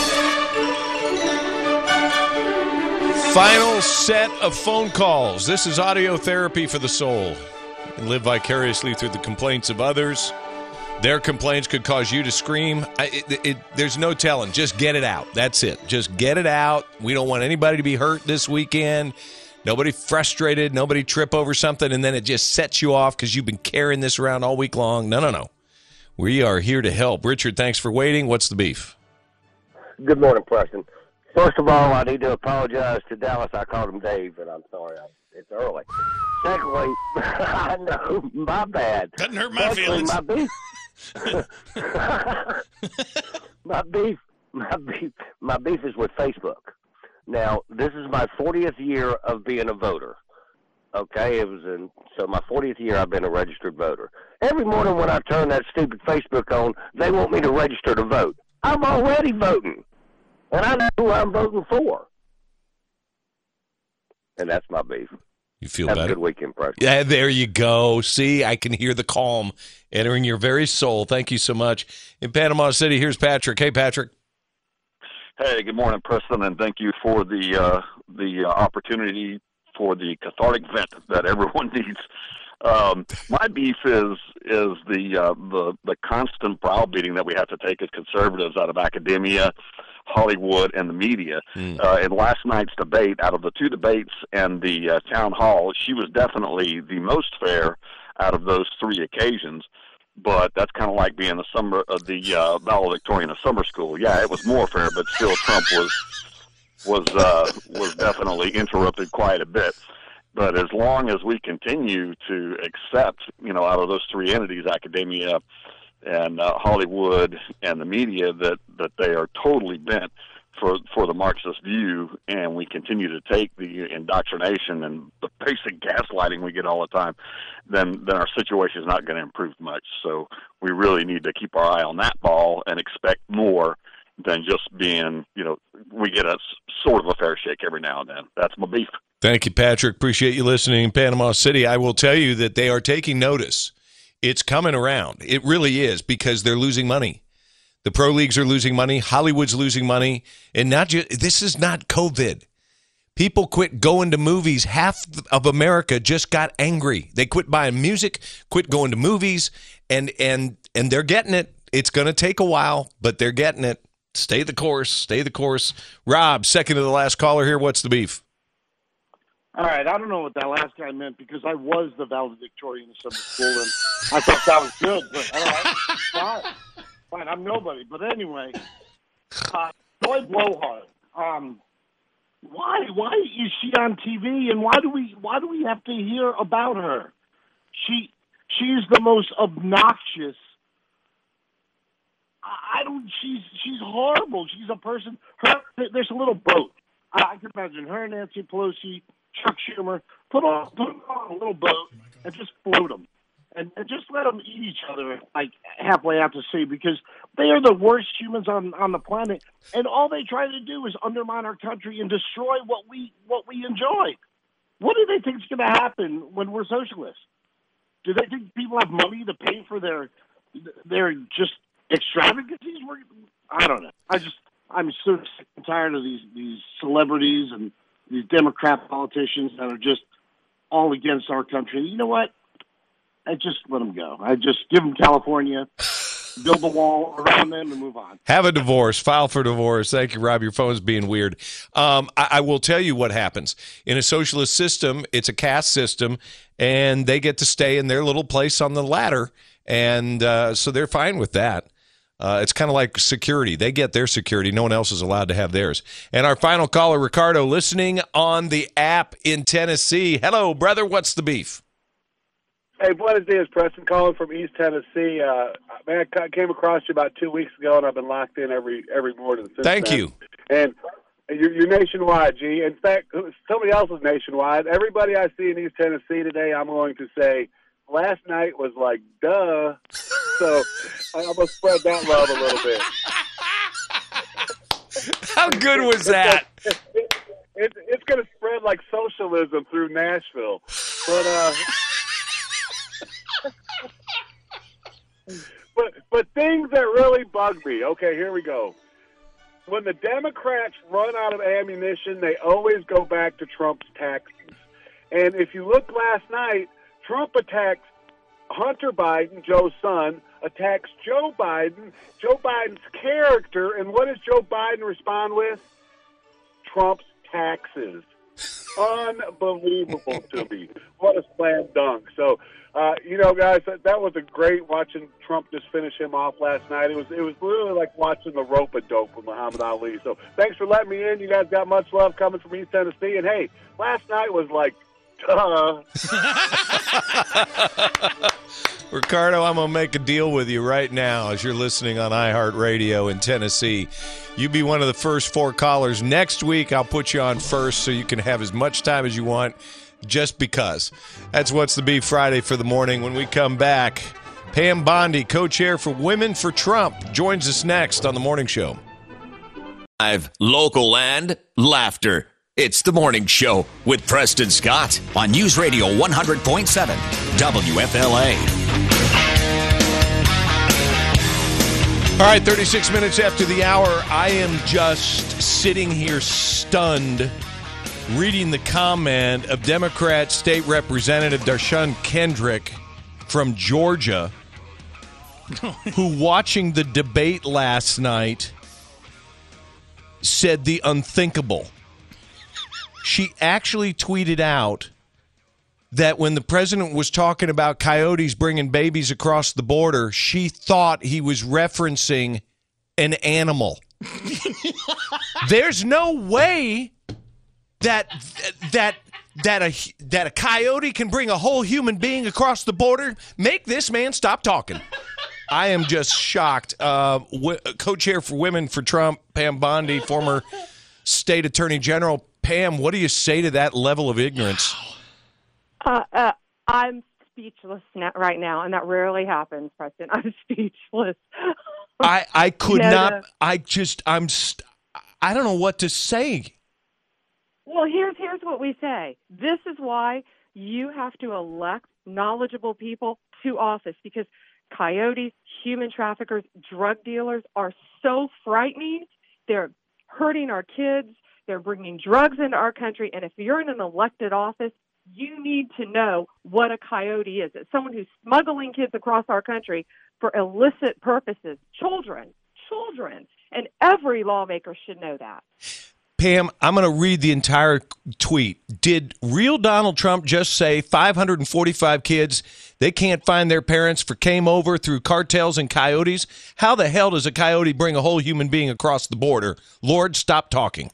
Final set of phone calls. This is audio therapy for the soul. And live vicariously through the complaints of others. Their complaints could cause you to scream. I, it, it, there's no telling. Just get it out. That's it. Just get it out. We don't want anybody to be hurt this weekend. Nobody frustrated. Nobody trip over something, and then it just sets you off because you've been carrying this around all week long. No, no, no. We are here to help. Richard, thanks for waiting. What's the beef? Good morning, Preston. First of all, I need to apologize to Dallas. I called him Dave, and I'm sorry. I, it's early. Secondly, I know, my bad. Doesn't hurt my Secondly, feelings. My beef. my beef, my beef, my beef is with Facebook. Now, this is my fortieth year of being a voter. Okay, it was in so my fortieth year I've been a registered voter. Every morning when I turn that stupid Facebook on, they want me to register to vote. I'm already voting, and I know who I'm voting for. And that's my beef. You feel Have better? a good weekend, Preston. Yeah, there you go. See, I can hear the calm entering your very soul. Thank you so much. In Panama City, here's Patrick. Hey, Patrick. Hey, good morning, Preston, and thank you for the uh, the uh, opportunity for the cathartic vent that everyone needs. Um, my beef is is the uh, the the constant browbeating that we have to take as conservatives out of academia, Hollywood, and the media. Mm. Uh, in last night's debate, out of the two debates and the uh, town hall, she was definitely the most fair out of those three occasions. But that's kind of like being the summer of uh, the uh, valedictorian of summer school. Yeah, it was more fair, but still, Trump was was uh, was definitely interrupted quite a bit. But as long as we continue to accept, you know, out of those three entities, academia and uh, Hollywood and the media, that, that they are totally bent for for the Marxist view, and we continue to take the indoctrination and the basic gaslighting we get all the time, then then our situation is not going to improve much. So we really need to keep our eye on that ball and expect more than just being, you know, we get a sort of a fair shake every now and then. That's my beef. Thank you, Patrick. Appreciate you listening in Panama City. I will tell you that they are taking notice. It's coming around. It really is, because they're losing money. The pro leagues are losing money. Hollywood's losing money. And not just, this is not COVID. People quit going to movies. Half of America just got angry. They quit buying music, quit going to movies, and and and they're getting it. It's going to take a while, but they're getting it. Stay the course. Stay the course. Rob, second to the last caller here. What's the beef? All right, I don't know what that last guy meant, because I was the valedictorian of summer school, and I thought that was good. But all right, fine, fine. I'm nobody. But anyway, uh, Joy Blowhard. Um, why? Why is she on T V? And why do we? Why do we have to hear about her? She she is the most obnoxious. I don't. She's she's horrible. She's a person. Her there's a little boat. I, I can imagine her, Nancy Pelosi, Chuck Schumer, put on, put them on a little boat and just float them. And, and just let them eat each other like halfway out to sea, because they are the worst humans on, on the planet. And all they try to do is undermine our country and destroy what we what we enjoy. What do they think is going to happen when we're socialists? Do they think people have money to pay for their their just extravagancies? I don't know. I just I'm so sick and tired of these these celebrities and these Democrat politicians that are just all against our country. You know what? I just let them go. I just give them California, build a wall around them, and move on. Have a divorce. File for divorce. Thank you, Rob. Your phone's being weird. Um, I, I will tell you what happens. In a socialist system, it's a caste system, and they get to stay in their little place on the ladder, and uh, so they're fine with that. Uh, it's kind of like security. They get their security. No one else is allowed to have theirs. And our final caller, Ricardo, listening on the app in Tennessee. Hello, brother. What's the beef? Hey, Buenos Dias, Preston, calling from East Tennessee. Uh, man, I came across you about two weeks ago, and I've been locked in every every morning since Thank then. you. And you're, you're nationwide, G. In fact, somebody else is nationwide. Everybody I see in East Tennessee today, I'm going to say, last night was like, duh. So I'm going to spread that love a little bit. How good was that? It, it, it, it's going to spread like socialism through Nashville. But, uh... But but things that really bug me. Okay, here we go. When the Democrats run out of ammunition, they always go back to Trump's taxes. And if you look last night, Trump attacked Hunter Biden, Joe's son, attacks Joe Biden, Joe Biden's character, and what does Joe Biden respond with? Trump's taxes. Unbelievable to me. What a slam dunk. So, uh, you know, guys, that, that was a great watching Trump just finish him off last night. It was it was literally like watching the rope-a-dope with Muhammad Ali. So thanks for letting me in. You guys got much love coming from East Tennessee. And, hey, last night was like, duh. Ricardo, I'm going to make a deal with you right now as you're listening on iHeartRadio in Tennessee. You be one of the first four callers. Next week, I'll put you on first so you can have as much time as you want just because. That's What's the Beef Friday for the morning. When we come back, Pam Bondi, co-chair for Women for Trump, joins us next on The Morning Show. Live, local, and laughter. It's The Morning Show with Preston Scott on News Radio one hundred point seven W F L A. All right, thirty-six minutes after the hour, I am just sitting here stunned reading the comment of Democrat State Representative Darshun Kendrick from Georgia, who, watching the debate last night, said the unthinkable. She actually tweeted out that when the president was talking about coyotes bringing babies across the border, she thought he was referencing an animal. There's no way that that that a that a coyote can bring a whole human being across the border. Make this man stop talking. I am just shocked. Uh, w- co-chair for Women for Trump, Pam Bondi, former state attorney general. Pam, what do you say to that level of ignorance? Uh, uh, I'm speechless now, right now, and that rarely happens, Preston. I'm speechless. I I could No, not. no. I just I'm. St- I don't know what to say. Well, here's here's what we say. This is why you have to elect knowledgeable people to office, because coyotes, human traffickers, drug dealers are so frightening. They're hurting our kids. They're bringing drugs into our country. And if you're in an elected office, you need to know what a coyote is. It's someone who's smuggling kids across our country for illicit purposes. Children, children. And every lawmaker should know that. Pam, I'm going to read the entire tweet. Did real Donald Trump just say five hundred forty-five kids, they can't find their parents for came over through cartels and coyotes? How the hell does a coyote bring a whole human being across the border? Lord, stop talking.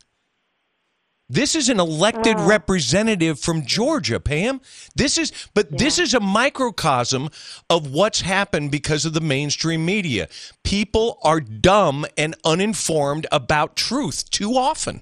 This is an elected Uh. representative from Georgia, Pam. This is, but this is a microcosm of what's happened because of the mainstream media. People are dumb and uninformed about truth too often.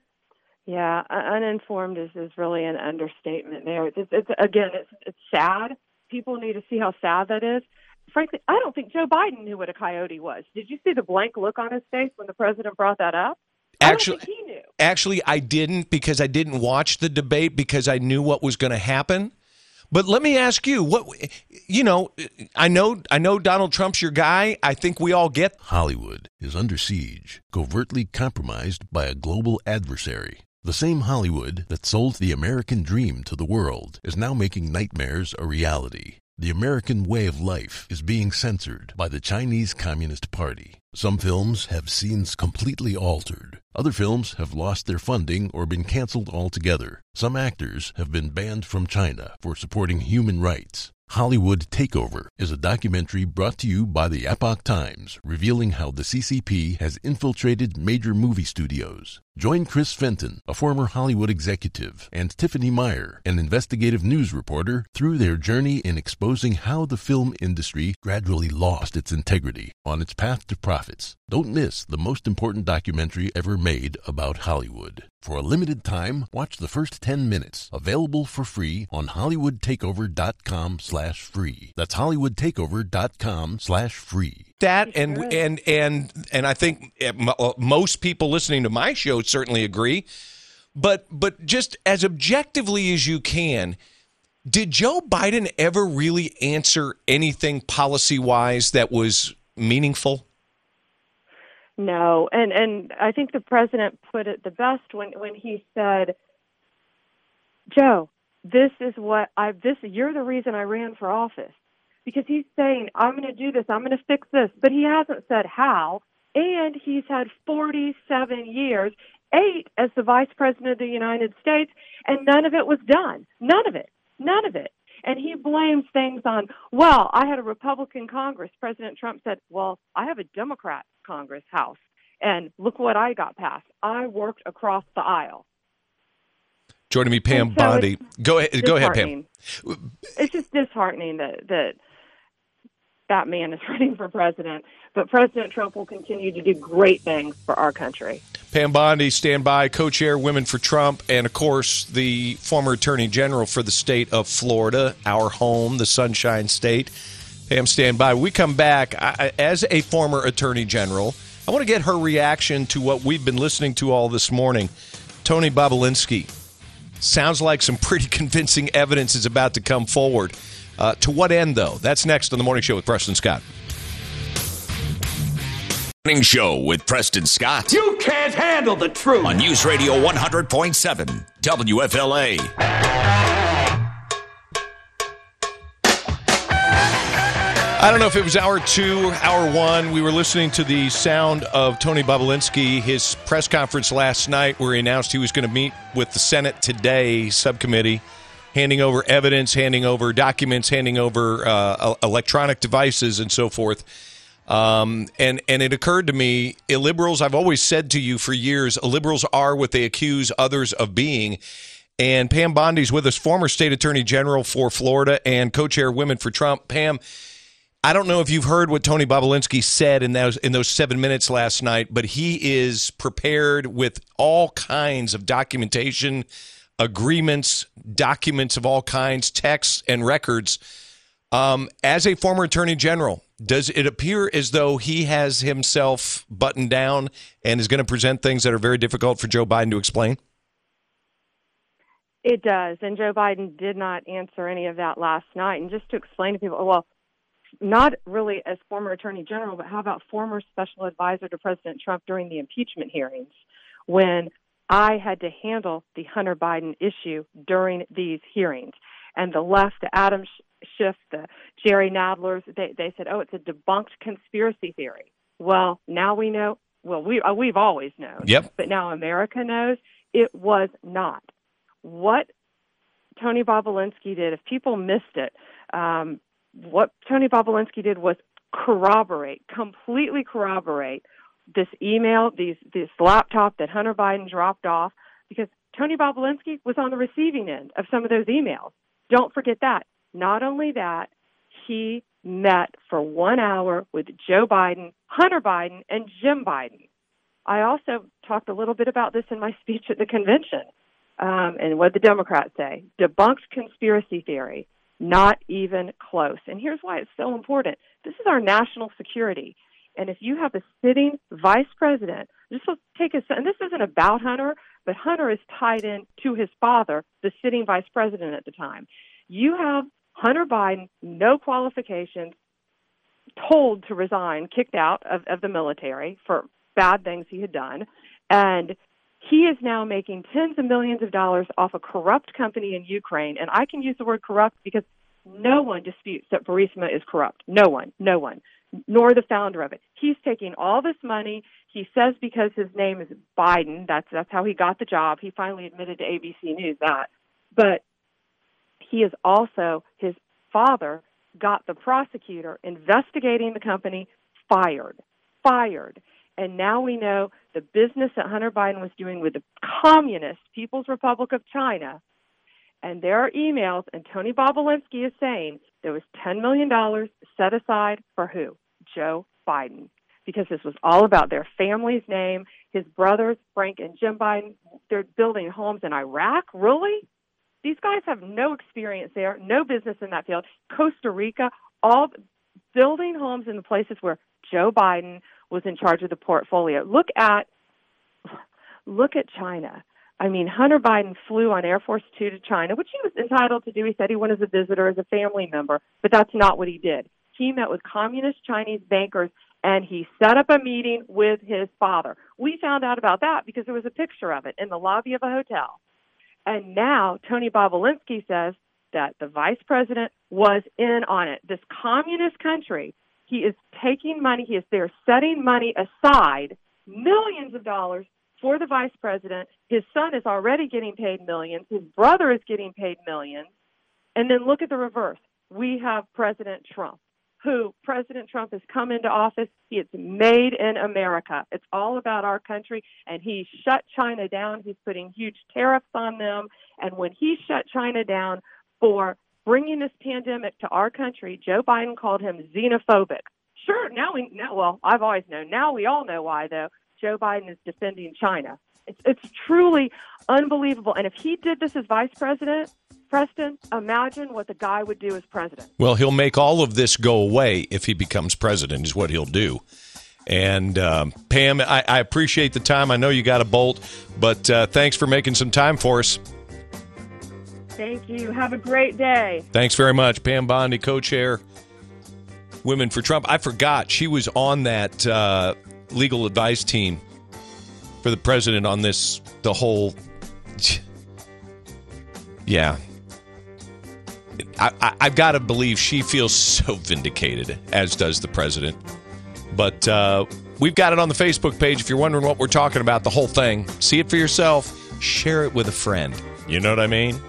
Yeah, un- uninformed is, is really an understatement there. It's, it's, again, it's, it's sad. People need to see how sad that is. Frankly, I don't think Joe Biden knew what a coyote was. Did you see the blank look on his face when the president brought that up? Actually, I don't think he knew. Actually, I didn't, because I didn't watch the debate because I knew what was going to happen. But let me ask you, what you know, I know I know Donald Trump's your guy. I think we all get Hollywood is under siege, covertly compromised by a global adversary. The same Hollywood that sold the American dream to the world is now making nightmares a reality. The American way of life is being censored by the Chinese Communist Party. Some films have scenes completely altered. Other films have lost their funding or been canceled altogether. Some actors have been banned from China for supporting human rights. Hollywood Takeover is a documentary brought to you by the Epoch Times, revealing how the C C P has infiltrated major movie studios. Join Chris Fenton, a former Hollywood executive, and Tiffany Meyer, an investigative news reporter, through their journey in exposing how the film industry gradually lost its integrity on its path to profits. Don't miss the most important documentary ever made about Hollywood. For a limited time, watch the first ten minutes, available for free on hollywoodtakeover.com slash free. That's hollywoodtakeover.com slash free. that, and and and and I think most people listening to my show certainly agree. But but just as objectively as you can, did Joe Biden ever really answer anything policy-wise that was meaningful? No, and and I think the president put it the best when when he said, "Joe, this is what I this you're the reason I ran for office. because he's saying, I'm going to do this, I'm going to fix this, but he hasn't said how. And he's had forty-seven years, eight as the Vice President of the United States, and none of it was done. None of it. None of it. And he blames things on, well, I had a Republican Congress. President Trump said, well, I have a Democrat Congress House, and look what I got passed. I worked across the aisle. Joining me, Pam so Bondi. Go ahead, go ahead, Pam. It's just disheartening that, that that man is running for president, but President Trump will continue to do great things for our country. Pam Bondi, stand by, co-chair Women for Trump, and, of course, the former Attorney General for the state of Florida, our home, the Sunshine State. Pam, stand by. When we come back, I, as a former Attorney General, I want to get her reaction to what we've been listening to all this morning. Tony Bobulinski. Sounds like some pretty convincing evidence is about to come forward. Uh, to what end, though? That's next on The Morning Show with Preston Scott. Morning Show with Preston Scott. You can't handle the truth. On News Radio one hundred point seven, W F L A. I don't know if it was hour two, hour one. We were listening to the sound of Tony Bobulinski, his press conference last night where he announced he was going to meet with the Senate today subcommittee, handing over evidence, handing over documents, handing over uh, electronic devices and so forth. Um, and, and it occurred to me, illiberals, I've always said to you for years, illiberals are what they accuse others of being. And Pam Bondi's with us, former state attorney general for Florida and co-chair Women for Trump. Pam, I don't know if you've heard what Tony Bobulinski said in those in those seven minutes last night, but he is prepared with all kinds of documentation, agreements, documents of all kinds, texts and records. Um, as a former attorney general, does it appear as though he has himself buttoned down and is going to present things that are very difficult for Joe Biden to explain? It does, and Joe Biden did not answer any of that last night. And just to explain to people, well, not really as former attorney general, but how about former special advisor to President Trump during the impeachment hearings when I had to handle the Hunter Biden issue during these hearings. And the left, the Adam Schiff, the Jerry Nadlers, they, they said, oh, it's a debunked conspiracy theory. Well, now we know, well, we, uh, we've always known, yep. But now America knows it was not. What Tony Bobulinski did, if people missed it, um, what Tony Bobulinski did was corroborate, completely corroborate this email, these, this laptop that Hunter Biden dropped off, because Tony Bobulinski was on the receiving end of some of those emails. Don't forget that. Not only that, he met for one hour with Joe Biden, Hunter Biden, and Jim Biden. I also talked a little bit about this in my speech at the convention, um, and what the Democrats say. Debunked conspiracy theory. Not even close. And here's why it's so important. This is our national security. And if you have a sitting vice president, this will take a, and this isn't about Hunter, but Hunter is tied in to his father, the sitting vice president at the time. You have Hunter Biden, no qualifications, told to resign, kicked out of, of the military for bad things he had done. And he is now making tens of millions of dollars off a corrupt company in Ukraine. And I can use the word corrupt because no one disputes that Burisma is corrupt. No one, no one, nor the founder of it. He's taking all this money. He says because his name is Biden, that's, that's how he got the job. He finally admitted to A B C News that. But he is also, his father got the prosecutor investigating the company fired, fired. And now we know the business that Hunter Biden was doing with the Communist People's Republic of China. And there are emails, and Tony Bobulinski is saying there was ten million dollars set aside for who? Joe Biden. Because this was all about their family's name. His brothers, Frank and Jim Biden, they're building homes in Iraq? Really? These guys have no experience there, no business in that field. Costa Rica, all building homes in the places where Joe Biden was in charge of the portfolio. Look at look at China. I mean, Hunter Biden flew on Air Force Two to China, which he was entitled to do. He said he went as a visitor, as a family member, but that's not what he did. He met with communist Chinese bankers, and he set up a meeting with his father. We found out about that because there was a picture of it in the lobby of a hotel. And now Tony Bobulinski says that the vice president was in on it. This communist country, he is taking money, he is there setting money aside, millions of dollars for the vice president. His son is already getting paid millions. His brother is getting paid millions. And then look at the reverse. We have President Trump, who President Trump has come into office. It's made in America. It's all about our country. And he shut China down. He's putting huge tariffs on them. And when he shut China down for bringing this pandemic to our country, Joe Biden called him xenophobic. Sure, now we know, well, I've always known. Now we all know why, though. Joe Biden is defending China. It's, it's truly unbelievable. And if he did this as vice president, Preston, imagine what the guy would do as president. Well, he'll make all of this go away if he becomes president, is what he'll do. And um, Pam, I, I appreciate the time. I know you got a bolt, but uh, thanks for making some time for us. Thank you. Have a great day. Thanks very much. Pam Bondi, co-chair, Women for Trump. I forgot she was on that uh, legal advice team for the president on this, the whole, yeah. I, I, I've got to believe she feels so vindicated, as does the president. But uh, we've got it on the Facebook page. If you're wondering what we're talking about, the whole thing, see it for yourself. Share it with a friend. You know what I mean?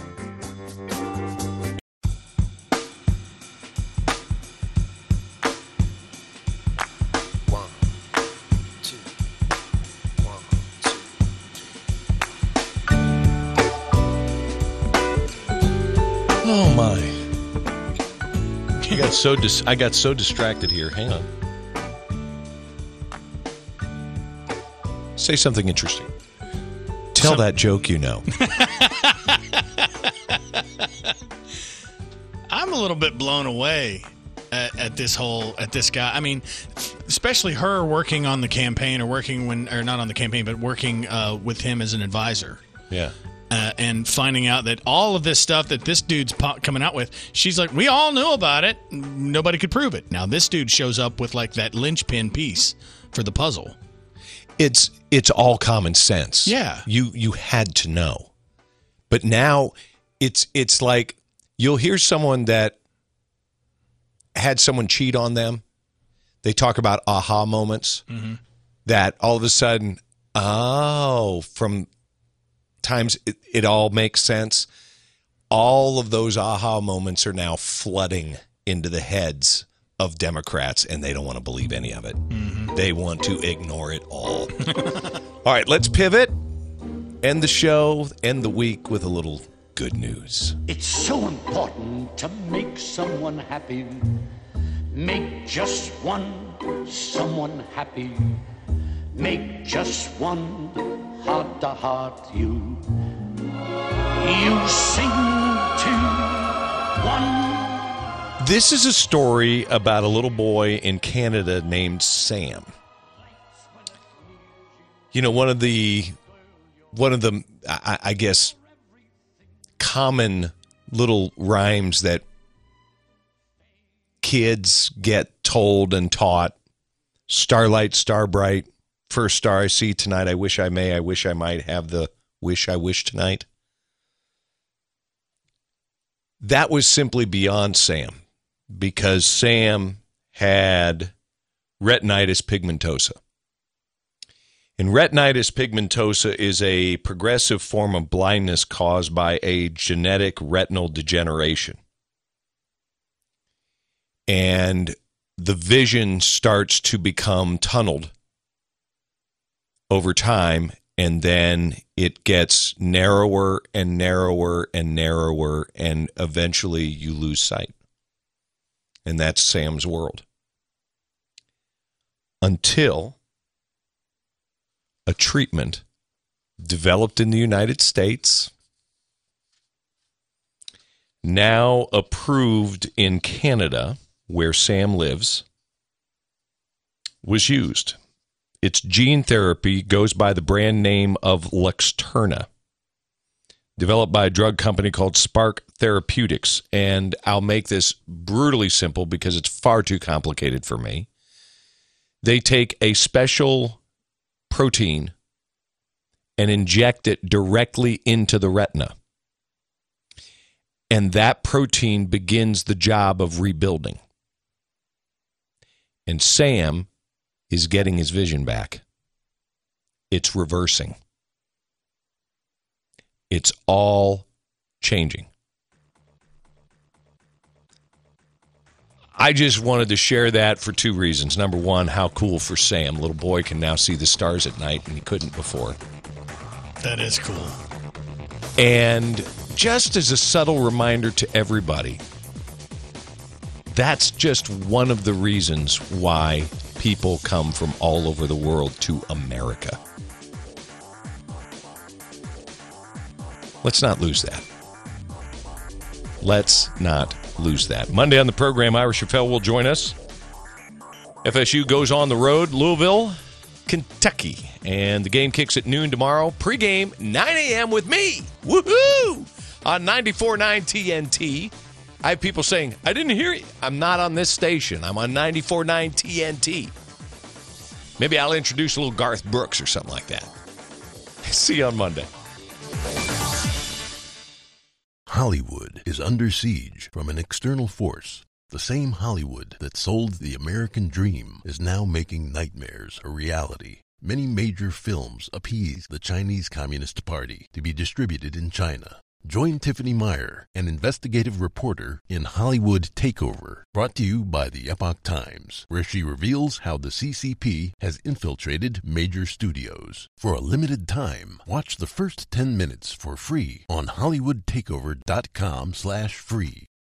Oh my! I got so dis- I got so distracted here. Hang on. Say something interesting. Tell so- that joke you know. I'm a little bit blown away at, at this whole at this guy. I mean, especially her working on the campaign or working when or not on the campaign, but working uh, with him as an advisor. Yeah. Uh, and finding out that all of this stuff that this dude's po- coming out with, she's like, we all knew about it. Nobody could prove it. Now this dude shows up with like that linchpin piece for the puzzle. It's it's all common sense. Yeah. You you had to know. But now it's it's like you'll hear someone that had someone cheat on them. They talk about aha moments mm-hmm. that all of a sudden, oh, from times it, it all makes sense. All of those aha moments are now flooding into the heads of Democrats, and they don't want to believe any of it. Mm-hmm. They want to ignore it all. All right, let's pivot. End the show, end the week with a little good news. It's so important to make someone happy. Make just one someone happy. Make just one heart to heart you. You sing to one. This is a story about a little boy in Canada named Sam. You know, one of the, one of the, I, I guess, common little rhymes that kids get told and taught. Starlight, star bright, first star I see tonight. I wish I may, I wish I might have the wish I wish tonight. That was simply beyond Sam, because Sam had retinitis pigmentosa. And retinitis pigmentosa is a progressive form of blindness caused by a genetic retinal degeneration. And the vision starts to become tunneled over time, and then it gets narrower and narrower and narrower, and eventually you lose sight. And that's Sam's world. Until a treatment developed in the United States, now approved in Canada, where Sam lives, was used. Its gene therapy goes by the brand name of Luxturna, developed by a drug company called Spark Therapeutics. And I'll make this brutally simple because it's far too complicated for me. They take a special protein and inject it directly into the retina. And that protein begins the job of rebuilding. And Sam is getting his vision back. It's reversing. It's all changing. I just wanted to share that for two reasons. Number one, how cool for Sam. Little boy can now see the stars at night, and he couldn't before. That is cool. And just as a subtle reminder to everybody, that's just one of the reasons why people come from all over the world to America. Let's not lose that. Let's not lose that. Monday on the program, Ira Schoffel will join us. F S U goes on the road, Louisville, Kentucky. And the game kicks at noon tomorrow. Pre-game, nine a.m. with me. Woohoo! On ninety-four point nine T N T. I have people saying, I didn't hear you. I'm not on this station. I'm on ninety-four point nine T N T. Maybe I'll introduce a little Garth Brooks or something like that. See you on Monday. Hollywood is under siege from an external force. The same Hollywood that sold the American dream is now making nightmares a reality. Many major films appease the Chinese Communist Party to be distributed in China. Join Tiffany Meyer, an investigative reporter, in Hollywood Takeover, brought to you by the Epoch Times, where she reveals how the C C P has infiltrated major studios. For a limited time, watch the first ten minutes for free on hollywood takeover dot com slash free.